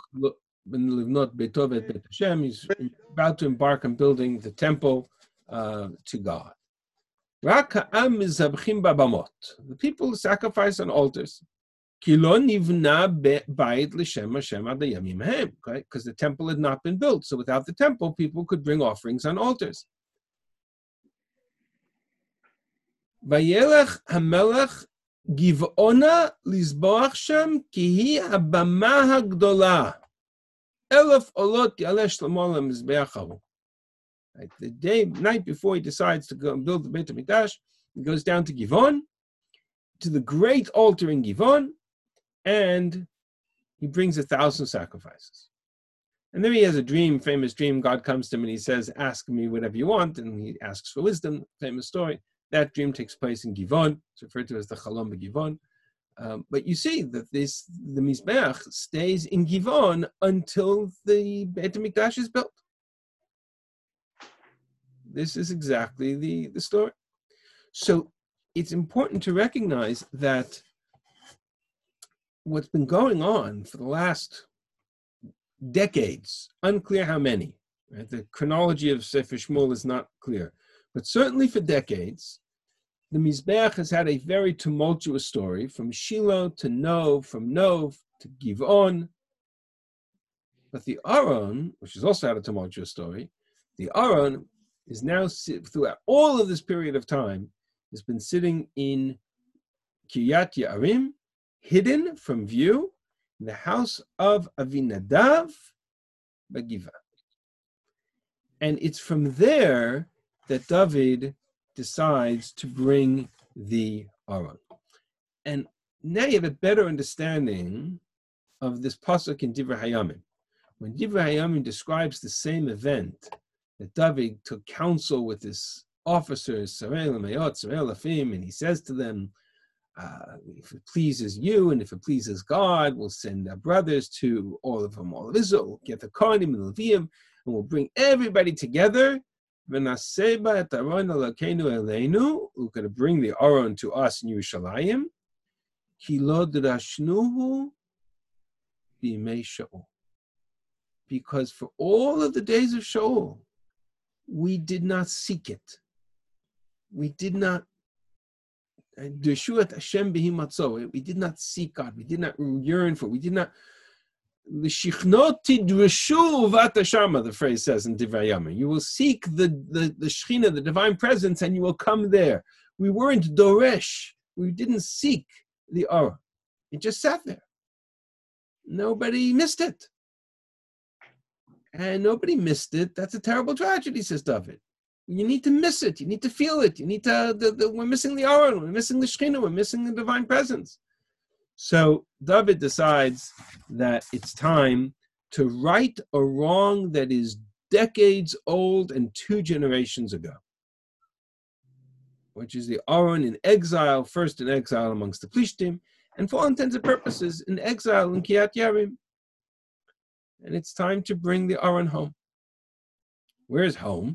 about to embark on building the temple to God. The people sacrifice on altars. Because the temple had not been built. So without the temple, people could bring offerings on altars. Vayelech hamelech Giv'ona lizboach shem ki hi habama hagdola. Elef olot yaleh Shlomo lemizbeach hahu. Right, the night before he decides to go and build the Beit HaMikdash, he goes down to Givon, to the great altar in Givon, and he brings 1,000 sacrifices. And then he has a dream, famous dream. God comes to him and he says, ask me whatever you want. And he asks for wisdom, famous story. That dream takes place in Givon. It's referred to as the Chalom Givon. But you see that the Mizbeach stays in Givon until the Beit HaMikdash is built. This is exactly the story. So it's important to recognize that what's been going on for the last decades, unclear how many, right? The chronology of Sefer Shmuel is not clear, but certainly for decades, the Mizbeach has had a very tumultuous story from Shiloh to Nov, from Nov to Givon. But the Aron, which has also had a tumultuous story, the Aron is now, throughout all of this period of time, has been sitting in Kiryat Ye'arim, hidden from view, in the house of Avinadav Bagiva. And it's from there that David decides to bring the Aron. And now you have a better understanding of this pasuk in Divrei Hayamim. When Divrei Hayamim describes the same event, that David took counsel with his officers, Sarei Lamayot, Sarei Lafim, and he says to them, if it pleases you and if it pleases God, we'll send our brothers to all of Israel, we'll get the Kohanim and Leviim, and we'll bring everybody together. We're going to bring the Aron to us in Yerushalayim. Because for all of the days of Shaul, we did not seek it. We did not we did not seek God. We did not yearn for it. We did not. The phrase says in Divrei Hayamim. You will seek the Shechina, the divine presence, and you will come there. We weren't Doresh. We didn't seek the Aron. It just sat there. Nobody missed it. And nobody missed it. That's a terrible tragedy, says David. You need to miss it. You need to feel it. You need to. We're missing the Aron. We're missing the Shechina. We're missing the divine presence. So David decides that it's time to right a wrong that is decades old and 2 generations ago, which is the Aron in exile, first in exile amongst the Plishtim, and for all intents and purposes in exile in Kiryat Ye'arim. And it's time to bring the Aron home. Where's home?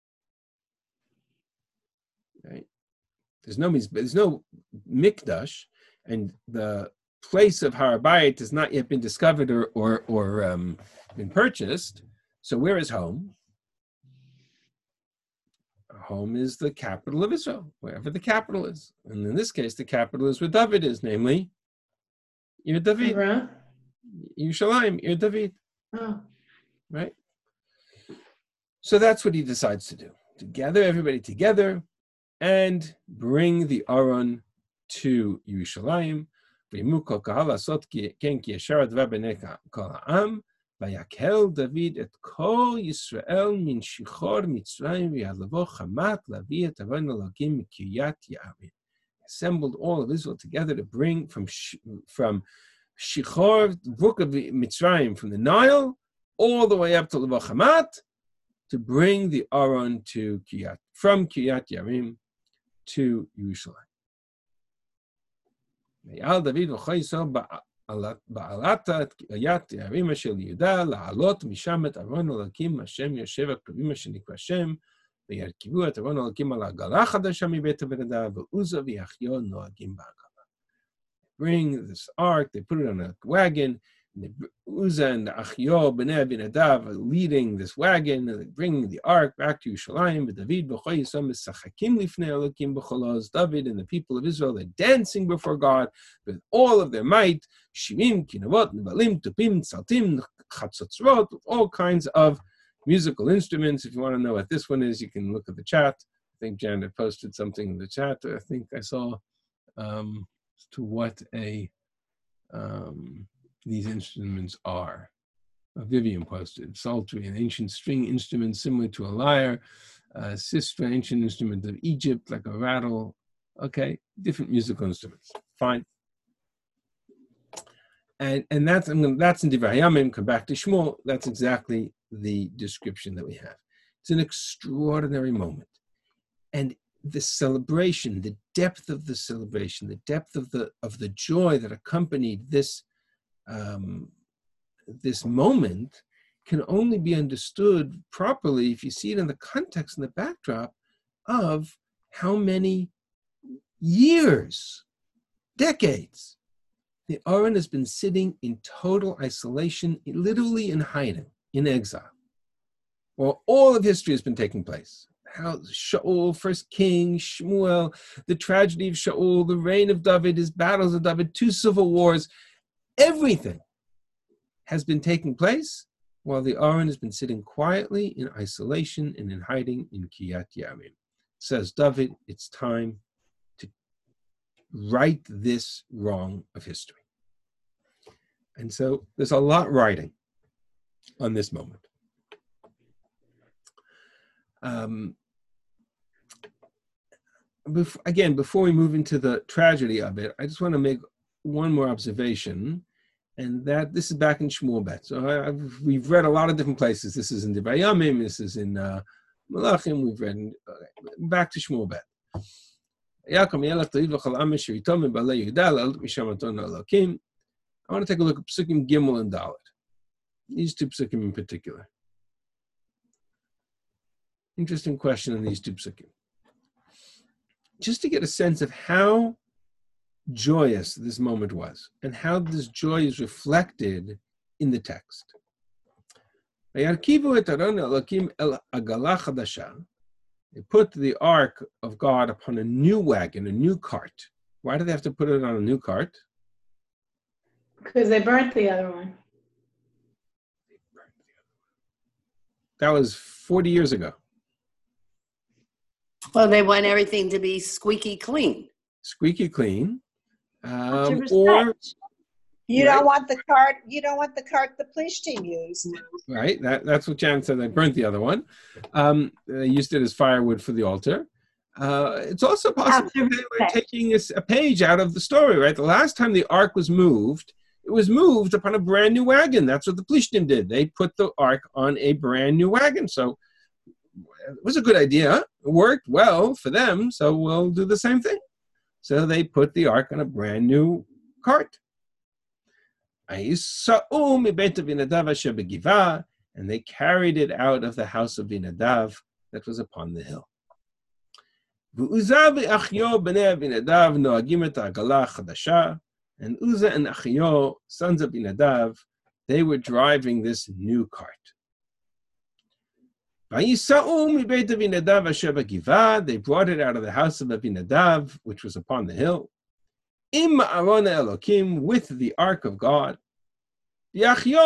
Right? There's no mikdash, and the place of Har Bayit has not yet been discovered or been purchased. So where is home? Home is the capital of Israel, wherever the capital is. And in this case, the capital is where David is, namely Ir David. Yerushalayim, Ir David. Oh. Right? So that's what he decides to do, to gather everybody together and bring the Aron to Yerushalayim. Vayakel David et kol Yisrael min shichor Mitzrayim v'yadlavo chamat lavi et Aron Elokim miKiryat Ye'arim. Assembled all of Israel together to bring from Shichor, the brook of Mitzrayim, from the Nile, all the way up to Lavo Chamat, to bring the Aron to from Kiryat Ye'arim to Yerushalayim. Vayal David v'chol Yisrael ba'alata et Kiryat Ye'arim shel Yehuda la'alot misham et Aron Elokim Hashem yoshev ha'kruvim asher nikra Hashem v'yarkivu et Aron Elokim al ha'agala chadasha mibeit Abinadav v'uza v'yachyo noagim ba'agala. Bring this ark, they put it on a wagon, and Uzzah and the Achio b'nei Abinadav are leading this wagon, and they bring the ark back to Yerushalayim. David David and the people of Israel are dancing before God with all of their might, shivim, kinavot, nevalim, tupim, tzaltim, chatzotzrot, all kinds of musical instruments. If you want to know what this one is, you can look at the chat. I think Janet posted something in the chat. I think I saw to what these instruments are. Vivian posted. Psaltery, an ancient string instrument similar to a lyre. Sistra, ancient instrument of Egypt, like a rattle. Okay, different musical instruments. Fine. And that's in Divrei Hayamim. Come back to Shmuel. That's exactly the description that we have. It's an extraordinary moment, and the celebration, the depth of the celebration, the depth of the joy that accompanied this this moment can only be understood properly if you see it in the context and the backdrop of how many years, decades, the Aron has been sitting in total isolation, literally in hiding, in exile. Well, all of history has been taking place. How Shaul, first king, Shmuel, the tragedy of Shaul, the reign of David, his battles of David, 2 civil wars, everything has been taking place while the Aron has been sitting quietly in isolation and in hiding in Kiryat Yearim. Says David, it's time to right this wrong of history. And so there's a lot riding on this moment. Before we move into the tragedy of it, I just want to make one more observation, and that this is back in Shmuel Bet. So we've read a lot of different places. This is in Divrei Hayamim, this is in Malachim, we've read back to Shmuel Bet. I want to take a look at Psukim Gimel and Dalet. These 2 Psukim in particular. Interesting question in these 2 Psukim. Just to get a sense of how joyous this moment was and how this joy is reflected in the text. They put the Ark of God upon a new wagon, a new cart. Why do they have to put it on a new cart? Because they burnt the other one. That was 40 years ago. Well, they want everything to be squeaky clean. Squeaky clean. Or you don't want the cart. You don't want the cart the police team used. Right. That's what Jan said. They burnt the other one. They used it as firewood for the altar. It's also possible they were taking a page out of the story. Right. The last time the ark was moved, it was moved upon a brand new wagon. That's what the Plishtim did. They put the ark on a brand new wagon. So it was a good idea. It worked well for them. So we'll do the same thing. So they put the ark on a brand new cart. And they carried it out of the house of Abinadav that was upon the hill. And Uzzah and Achio, sons of Abinadav, they were driving this new cart. They brought it out of the house of Abinadav, which was upon the hill, Im Aron Elokim, with the ark of God. And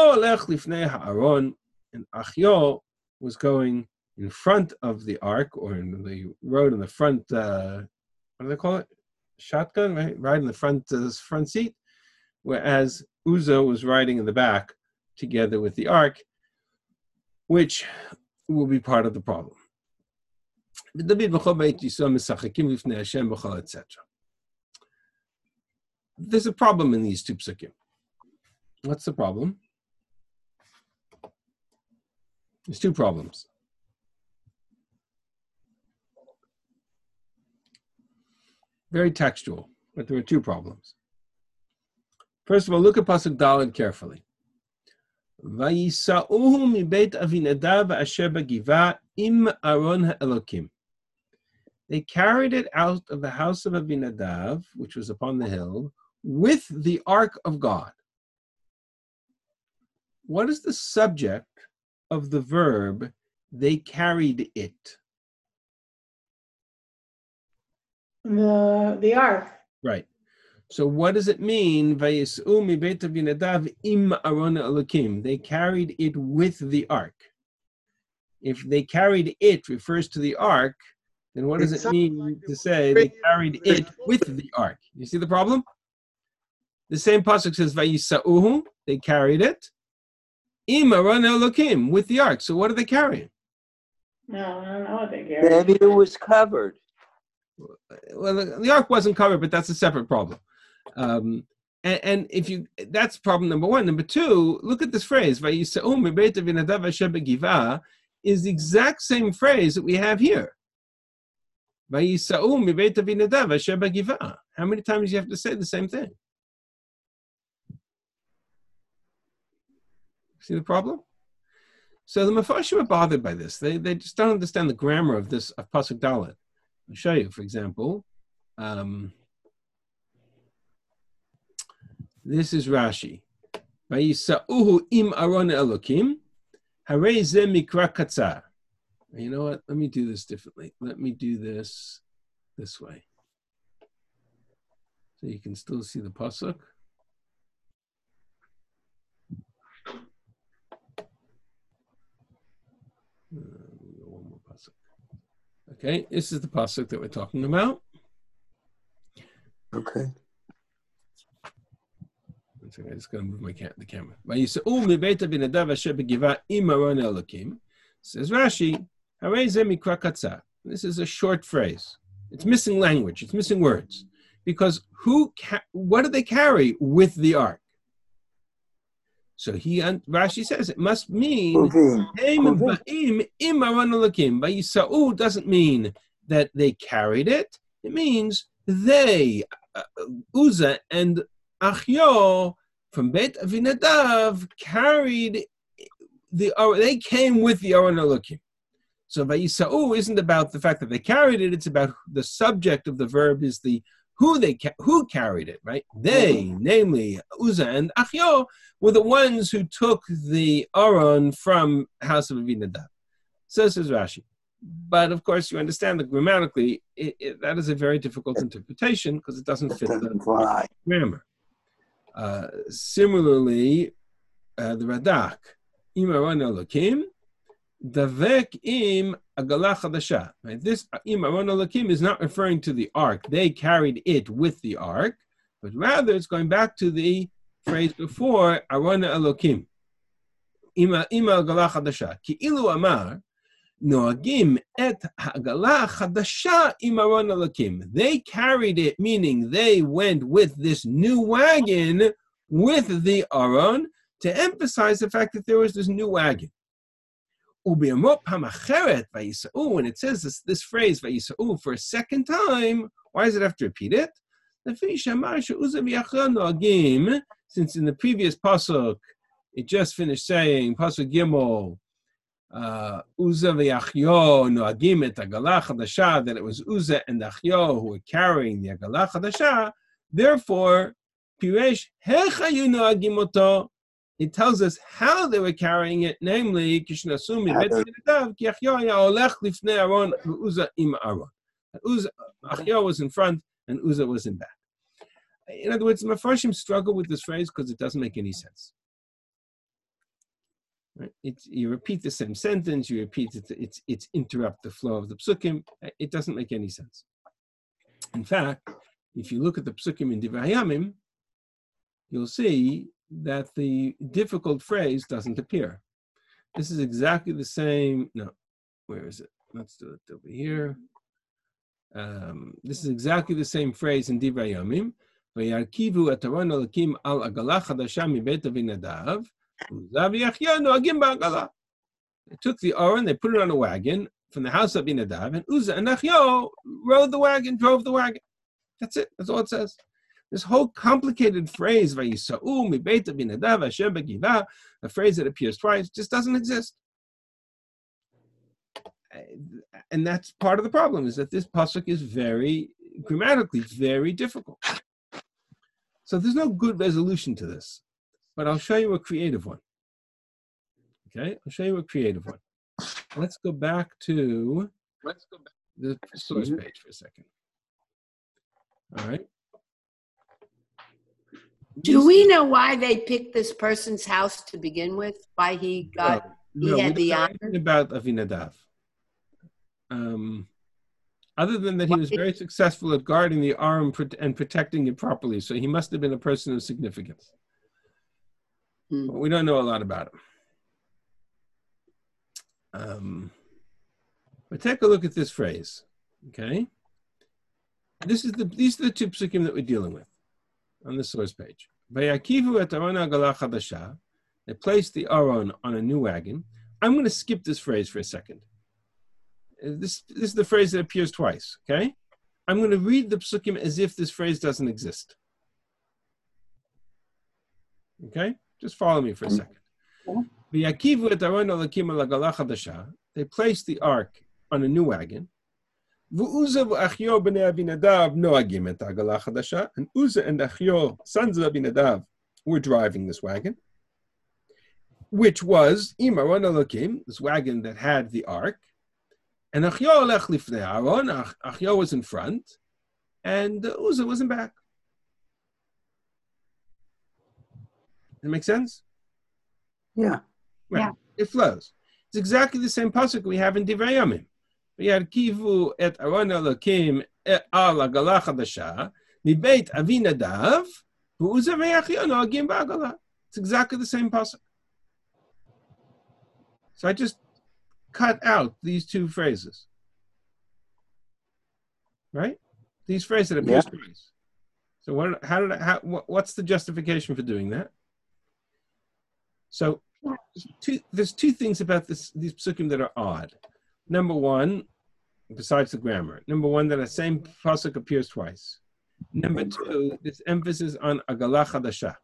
was going in front of the ark, or in the road in the front, what do they call it? Shotgun, right in the front seat, whereas Uzzah was riding in the back together with the ark, which will be part of the problem. There's a problem in these 2 psukim. What's the problem? There's 2 problems. Very textual, but there are 2 problems. First of all, look at Pasuk Daled carefully. Vayisa'uhu mi beit Avinadav asher b'giva im Aron ha'elokim. They carried it out of the house of Abinadav, which was upon the hill, with the ark of God. What is the subject of the verb, they carried it? The ark. Right. So what does it mean? Vayis'u mi beit Abinadav im Aron ha'elokim. They carried it with the ark. If they carried it refers to the ark, then what does it mean to say they carried it with the ark? You see the problem? The same pasuk says Vayisa'uhu, they carried it. Im Aron Elokim, with the ark. So what are they carrying? No, I don't know what they carry. Maybe it was covered. Well, the ark wasn't covered, but that's a separate problem. And if you, that's problem number one. Number two, look at this phrase, Vayisa'u mibeit Avinadav asher begivah, is the exact same phrase that we have here. Vayisa'u mibeit Avinadav asher begivah. How many times do you have to say the same thing? See the problem? So the Mefarshim are bothered by this. They just don't understand the grammar of this, of Pasuk Dalet. I'll show you, for example. This is Rashi. Vayisa'uhu im Aron Elokim, harei zeh mikra katzar. You know what? Let me do this differently. Let me do this way. So you can still see the Pasuk. One more pasuk. Okay, this is the pasuk that we're talking about. Okay. I'm just going to move the camera. Says Rashi, this is a short phrase. It's missing language. It's missing words. Because what do they carry with the ark? So Rashi says it must mean Vayisa'u doesn't mean that they carried it. It means they, Uzzah and Achyo from Beit Avinadav carried they came with the Aron Elokim. So Vayisa'u isn't about the fact that they carried it. It's about the subject of the verb is who carried it, right? They, namely Uzzah and Achyo, were the ones who took the Aron from house of Avinadav. So says Rashi. But of course, you understand that grammatically, that is a very difficult interpretation because it doesn't fit the grammar. Similarly, the Radak, Im Aron Elokim, Davek im Agalah Chadasha. This Im Aron Elokim is not referring to the ark. They carried it with the ark, but rather it's going back to the phrase before, Aron Elokim. Im Agalah Chadasha. Ki ilu amar, noagim et Agalah Chadasha im Aron Elokim. They carried it, meaning they went with this new wagon with the Aron to emphasize the fact that there was this new wagon. When it says this phrase Vayisa'u for a second time, why does it have to repeat it? Since in the previous pasuk it just finished saying pasuk Gimel, Uzzah v'Achyo noagim et Agalah Chadasha, that it was Uzzah and Achyo who were carrying the Agalah Chadasha. Therefore, Piresh hechayu noagim oto. It tells us how they were carrying it, namely, Kishnasumi Achyo was in front and Uzzah was in back. In other words, Mefarshim struggle with this phrase because it doesn't make any sense. Right? You repeat the same sentence, you repeat it, it's interrupt the flow of the psukim. It doesn't make any sense. In fact, if you look at the psukim in Divrei Hayamim, you'll see that the difficult phrase doesn't appear. This is exactly the same. No, where is it? Let's do it over here. This is exactly the same phrase in Divrei Hayamim. Vayarkivu et Aron Elokim al Agalah Chadasha mibeit Avinadav. Uzzah v'Achyo noagim ba'agalah. They took the Aron, they put it on a wagon from the house of Avinadav, and Uzzah and Achyo rode the wagon, drove the wagon. That's it. That's all it says. This whole complicated phrase, Vayisa'u mibeit Avinadav asher begivah, a phrase that appears twice, just doesn't exist. And that's part of the problem, is that this pasuk is grammatically very difficult. So there's no good resolution to this, but I'll show you a creative one. Okay, I'll show you a creative one. Let's go back to the source page for a second. All right. Do we know why they picked this person's house to begin with? Why he had the honor? About Avinadav. Other than that, he was very successful at guarding the arm and protecting it properly, so he must have been a person of significance. But we don't know a lot about him. But take a look at this phrase, okay? These are the two psukim that we're dealing with on the source page. Vayakivu et aron ha'agalah chadasha. They placed the aron on a new wagon. I'm going to skip this phrase for a second. This is the phrase that appears twice, okay? I'm going to read the psukim as if this phrase doesn't exist. Okay? Just follow me for a second. Vayakivu et aron ha'alakim ha'agalah chadasha. They placed the ark on a new wagon. And Uzzah and Achio, sons of Abinadab, were driving this wagon, which was Imaron Elokim, this wagon that had the ark. And Achio lech lifnei Aaron, Achio was in front, and Uzzah was in back. Does that make sense? Yeah. Right. Yeah. It flows. It's exactly the same pasuk we have in Divrei Yamim. V'yarkivu et Aaron Elokim al ha'agalah chadasha mibeit Avinadav v'Uzzah ve'Achio noagim ba'agalah. It's exactly the same pasuk. So I just cut out these two phrases, right? These phrases that appear twice. So what's the justification for doing that? So there's two things about these psukim that are odd. Number one, besides the grammar. Number one, that the same pasuk appears twice. Number two, this emphasis on agalah chadasha.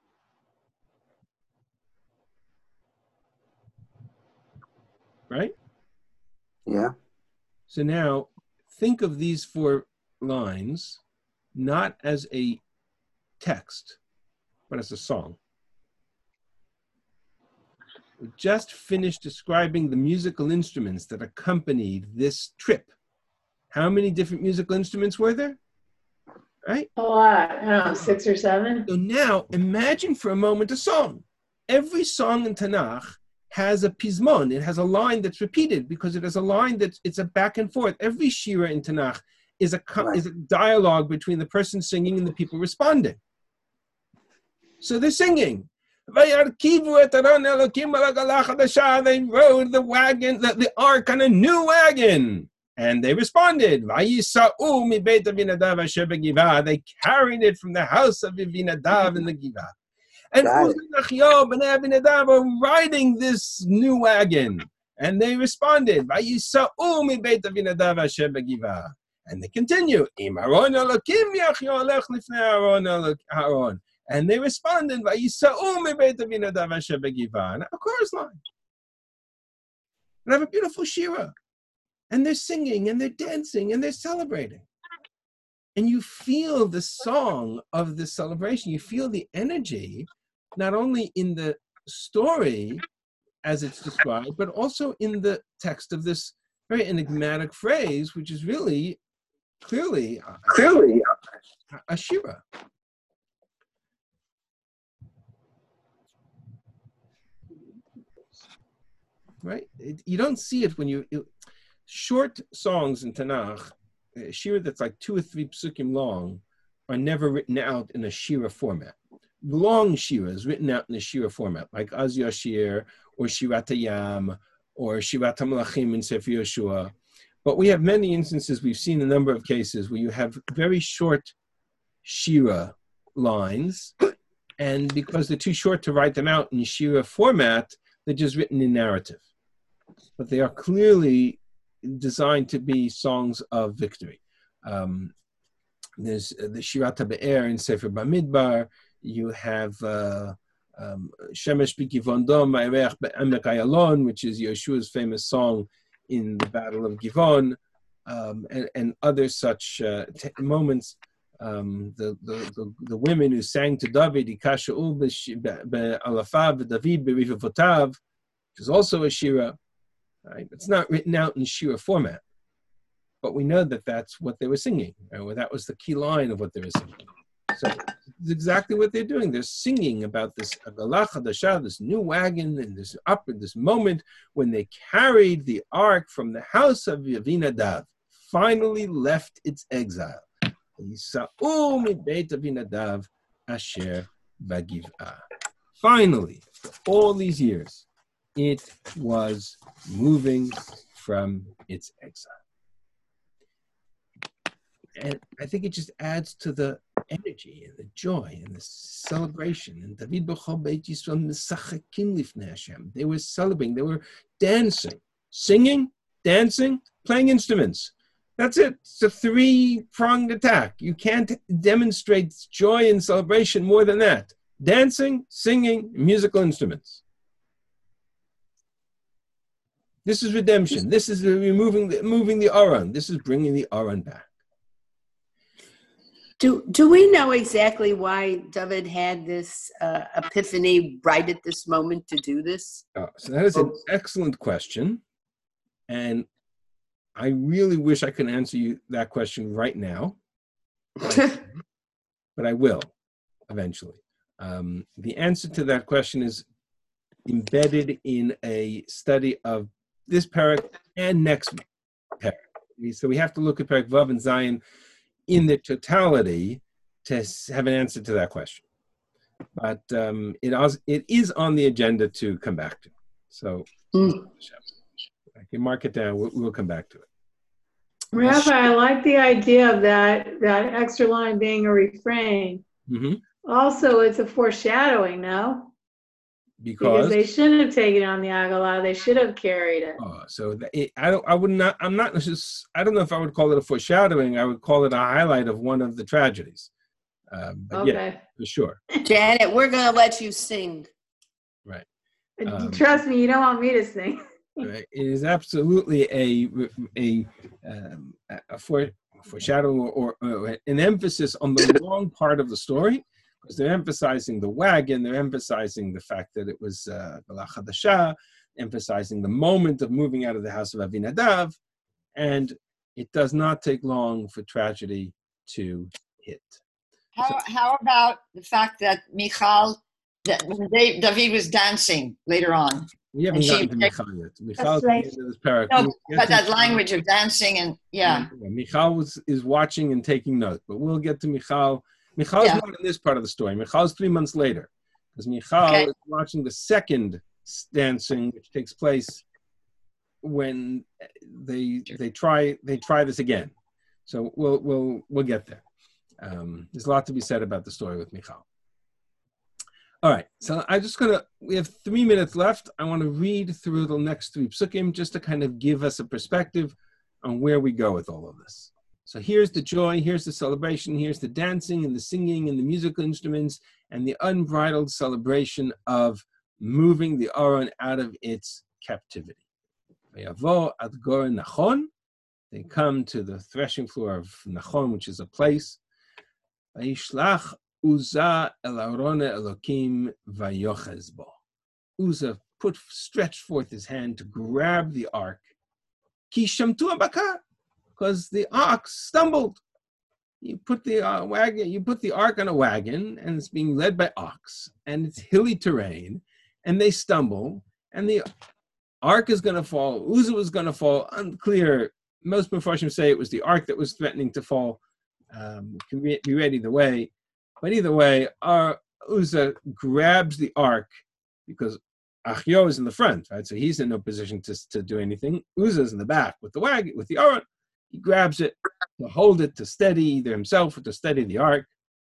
Right? Yeah. So now, think of these 4 lines not as a text, but as a song. We just finished describing the musical instruments that accompanied this trip. How many different musical instruments were there? Right? A lot. I don't know, 6 or 7. So now, imagine for a moment a song. Every song in Tanakh has a pismon. It has a line that's repeated because it has a line it's a back and forth. Every shira in Tanakh is a dialogue between the person singing and the people responding. So they're singing. They rode the wagon, the ark on a new wagon. And they responded. They carried it from the house of Avinadav in the Givah. And Uzzah and Achio and Abinadab are riding this new wagon. And they responded. And they continue. And they responded. Now, a chorus line. And have a beautiful shira. And they're singing and they're dancing and they're celebrating. And you feel the song of the celebration. You feel the energy, not only in the story as it's described, but also in the text of this very enigmatic phrase, which is really clearly a shira. Right? You don't see it when short songs in Tanakh, a shira that's like 2 or 3 psukim long, are never written out in a shira format. Long shiras written out in a shira format, like Az Yashir or Shirat Hayam or Shirat HaMelachim in Sefer Yeshua. But we have many instances, we've seen a number of cases where you have very short shira lines, and because they're too short to write them out in shira format, they're just written in narrative. But they are clearly designed to be songs of victory. There's the Shirat HaBe'er in Sefer Bamidbar. You have Shemesh B'Givon Dom Ma'erech Be'emek Ayalon, which is Yeshua's famous song in the Battle of Givon, and other such moments. The women who sang to David, Ikasha'u Be'alafav David Be'Rivotav, which is also a shira. Right? It's not written out in shira format, but we know that that's what they were singing, right? Well, that was the key line of what they were singing. So it's exactly what they're doing. They're singing about this Agalah Chadasha, this new wagon, and this moment when they carried the ark from the house of Avinadav, finally left its exile. Finally, all these years, it was moving from its exile. And I think it just adds to the energy and the joy and the celebration. And David B'chol Beit Yisrael Misachakim Lifnei Hashem. They were celebrating, they were dancing, singing, dancing, playing instruments. That's it. It's a three-pronged attack. You can't demonstrate joy and celebration more than that. Dancing, singing, musical instruments. This is redemption. This is moving the Aron. This is bringing the Aron back. Do we know exactly why David had this epiphany right at this moment to do this? So that is an excellent question. And I really wish I could answer you that question right now. But I will eventually. The answer to that question is embedded in a study of this parak and next parak. So we have to look at Parak Vav and Zion in the totality to have an answer to that question. But it is on the agenda to come back to. So I can mark it down. We'll come back to it. Rabbi, I like the idea of that extra line being a refrain. Mm-hmm. Also, it's a foreshadowing, no? Because they shouldn't have taken it on the Agalah. They should have carried it. I don't know if I would call it a foreshadowing. I would call it a highlight of one of the tragedies. But okay. Yeah, for sure. Janet, we're going to let you sing. Right. Trust me, you don't want me to sing. Right. It is absolutely a foreshadowing or an emphasis on the long part of the story. Because they're emphasizing the wagon, they're emphasizing the fact that it was Bala Chadasha, emphasizing the moment of moving out of the house of Avinadav, and it does not take long for tragedy to hit. How about the fact that David was dancing later on? We haven't gotten to Michal yet. Michal right. No, but that language of dancing and Michal is watching and taking note, but we'll get to Michal. Michal is not in this part of the story. Michal is 3 months later, because Michal is watching the second dancing, which takes place when they try this again. So we'll get there. There's a lot to be said about the story with Michal. All right, so we have 3 minutes left. I want to read through the next 3 psukim just to kind of give us a perspective on where we go with all of this. So here's the joy, here's the celebration, here's the dancing and the singing and the musical instruments and the unbridled celebration of moving the Aron out of its captivity. Vayavo ad Gor Nachon, they come to the threshing floor of Nachon, which is a place. Vayishlach Uzzah el Aron Elokim vayoches bo. Uzzah stretched forth his hand to grab the ark. Ki shamtu abakar. Because the ox stumbled. You put the ark on a wagon, and it's being led by ox, and it's hilly terrain, and they stumble, and the ark is going to fall. Uzzah was going to fall. Unclear. Most Mefarshim say it was the ark that was threatening to fall. Can be read either way, but either way, Uzzah grabs the ark because Achio is in the front, right? So he's in no position to do anything. Uzzah's in the back with the wagon, with the Aron. He grabs it to hold it, to steady either himself or to steady the ark.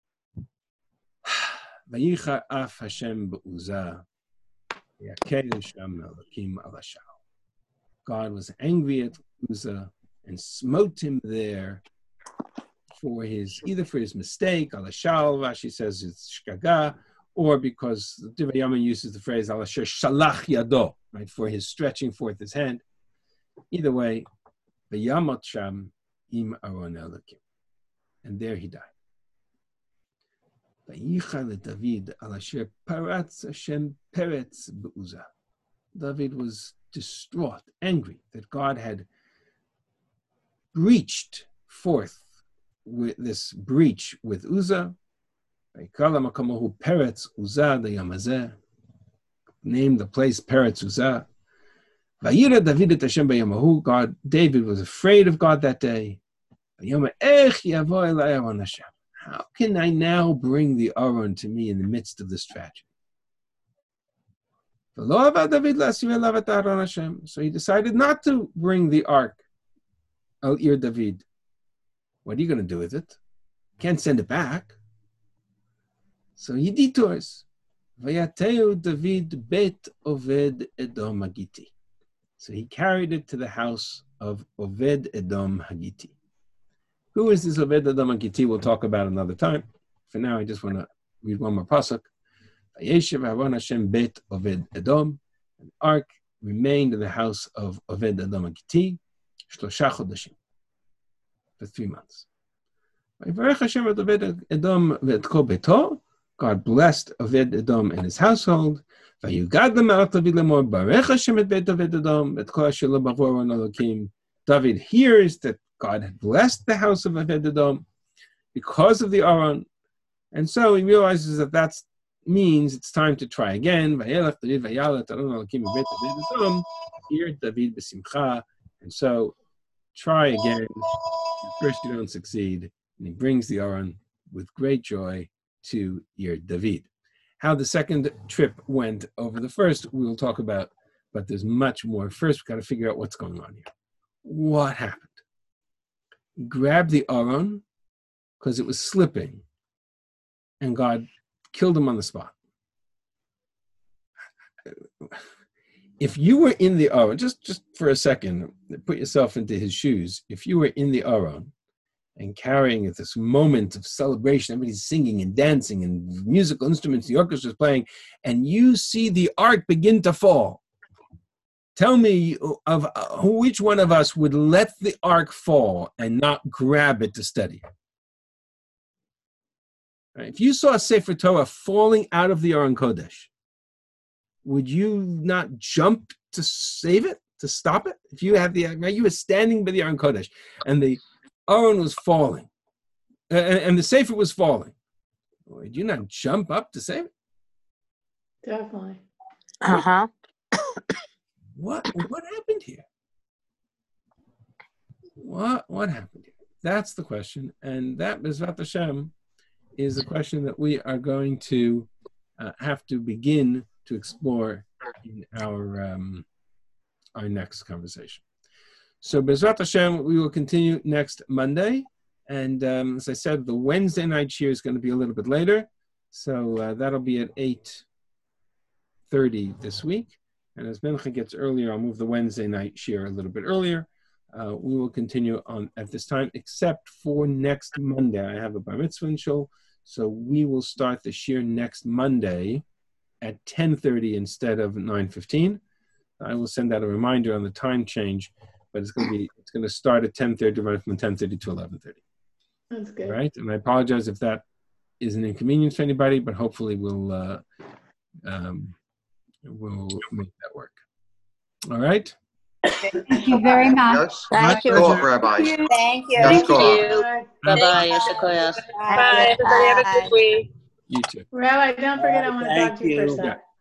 Vayicha af Hashem be'Uzzah, yakel Hashem Elokim al hashar. God was angry at Uzzah and smote him there either for his mistake, al hashar, Rashi says it's shkaga, or because the Divrei Yama uses the phrase al hashar shalach yado, right, for his stretching forth his hand. Either way, V'yamot sham im Aron Elokim, and there he died. Vayicha David al asher paratz Hashem peretz be'Uzzah. David was distraught, angry that God had breached forth with this breach with Uzzah. Vayikala makamohu peretz Uzzah dayamazeh. Named the place Peretz Uzzah. Vayira David et Hashem b'yamahu. David was afraid of God that day. How can I now bring the Aron to me in the midst of this tragedy? So he decided not to bring the ark, Al Ir David. What are you going to do with it? Can't send it back. So he detours. Vayateu David bet Oved Edom Hagiti. So he carried it to the house of Oved Edom Hagiti. Who is this Oved Edom Hagiti? We'll talk about another time. For now, I just want to read one more pasuk. Vayeshev Aaron Hashem bet Oved Edom. The ark remained in the house of Oved Edom Hagiti, 3 chodashim, for 3 months. Vayivarech Hashem et Oved Edom ve'et kol beito. God blessed Oved Edom and his household. David hears that God had blessed the house of Oved Edom because of the Aron, and so he realizes that means it's time to try again. And so try again. First you don't succeed, and he brings the Aron with great joy to Ir David. How the second trip went over the first, we will talk about, but there's much more. First, we've got to figure out what's going on here. What happened? He grabbed the Aron because it was slipping, and God killed him on the spot. If you were in the Aron, just for a second, put yourself into his shoes. If you were in the Aron and carrying at this moment of celebration, everybody's singing and dancing and musical instruments, the orchestra's playing, and you see the ark begin to fall. Tell me of which one of us would let the ark fall and not grab it to study it. Right? If you saw a Sefer Torah falling out of the Aron Kodesh, would you not jump to save it, to stop it? If you had you were standing by the Aron Kodesh and the Aron was falling, and the Sefer was falling, would you not jump up to save it? Definitely. Uh-huh. What happened here? What happened here? That's the question, and that, Bezrat Hashem, is the question that we are going to have to begin to explore in our next conversation. So, Bezrat Hashem, we will continue next Monday. And as I said, the Wednesday night shir is going to be a little bit later. So that'll be at 8:30 this week. And as Mincha gets earlier, I'll move the Wednesday night shir a little bit earlier. We will continue on at this time, except for next Monday. I have a bar mitzvah shul, so we will start the shir next Monday at 10:30 instead of 9:15. I will send out a reminder on the time change, but it's going to start at 10:30, run from 10:30 to 11:30. That's good. All right, and I apologize if that is an inconvenience to anybody, but hopefully we'll make that work. All right. Thank you very much. Thank you. Rabbi. Thank you. Thank you. Bye-bye. Bye. Everybody have a good week. You too. Rabbi, don't forget I want to talk to you for a sec.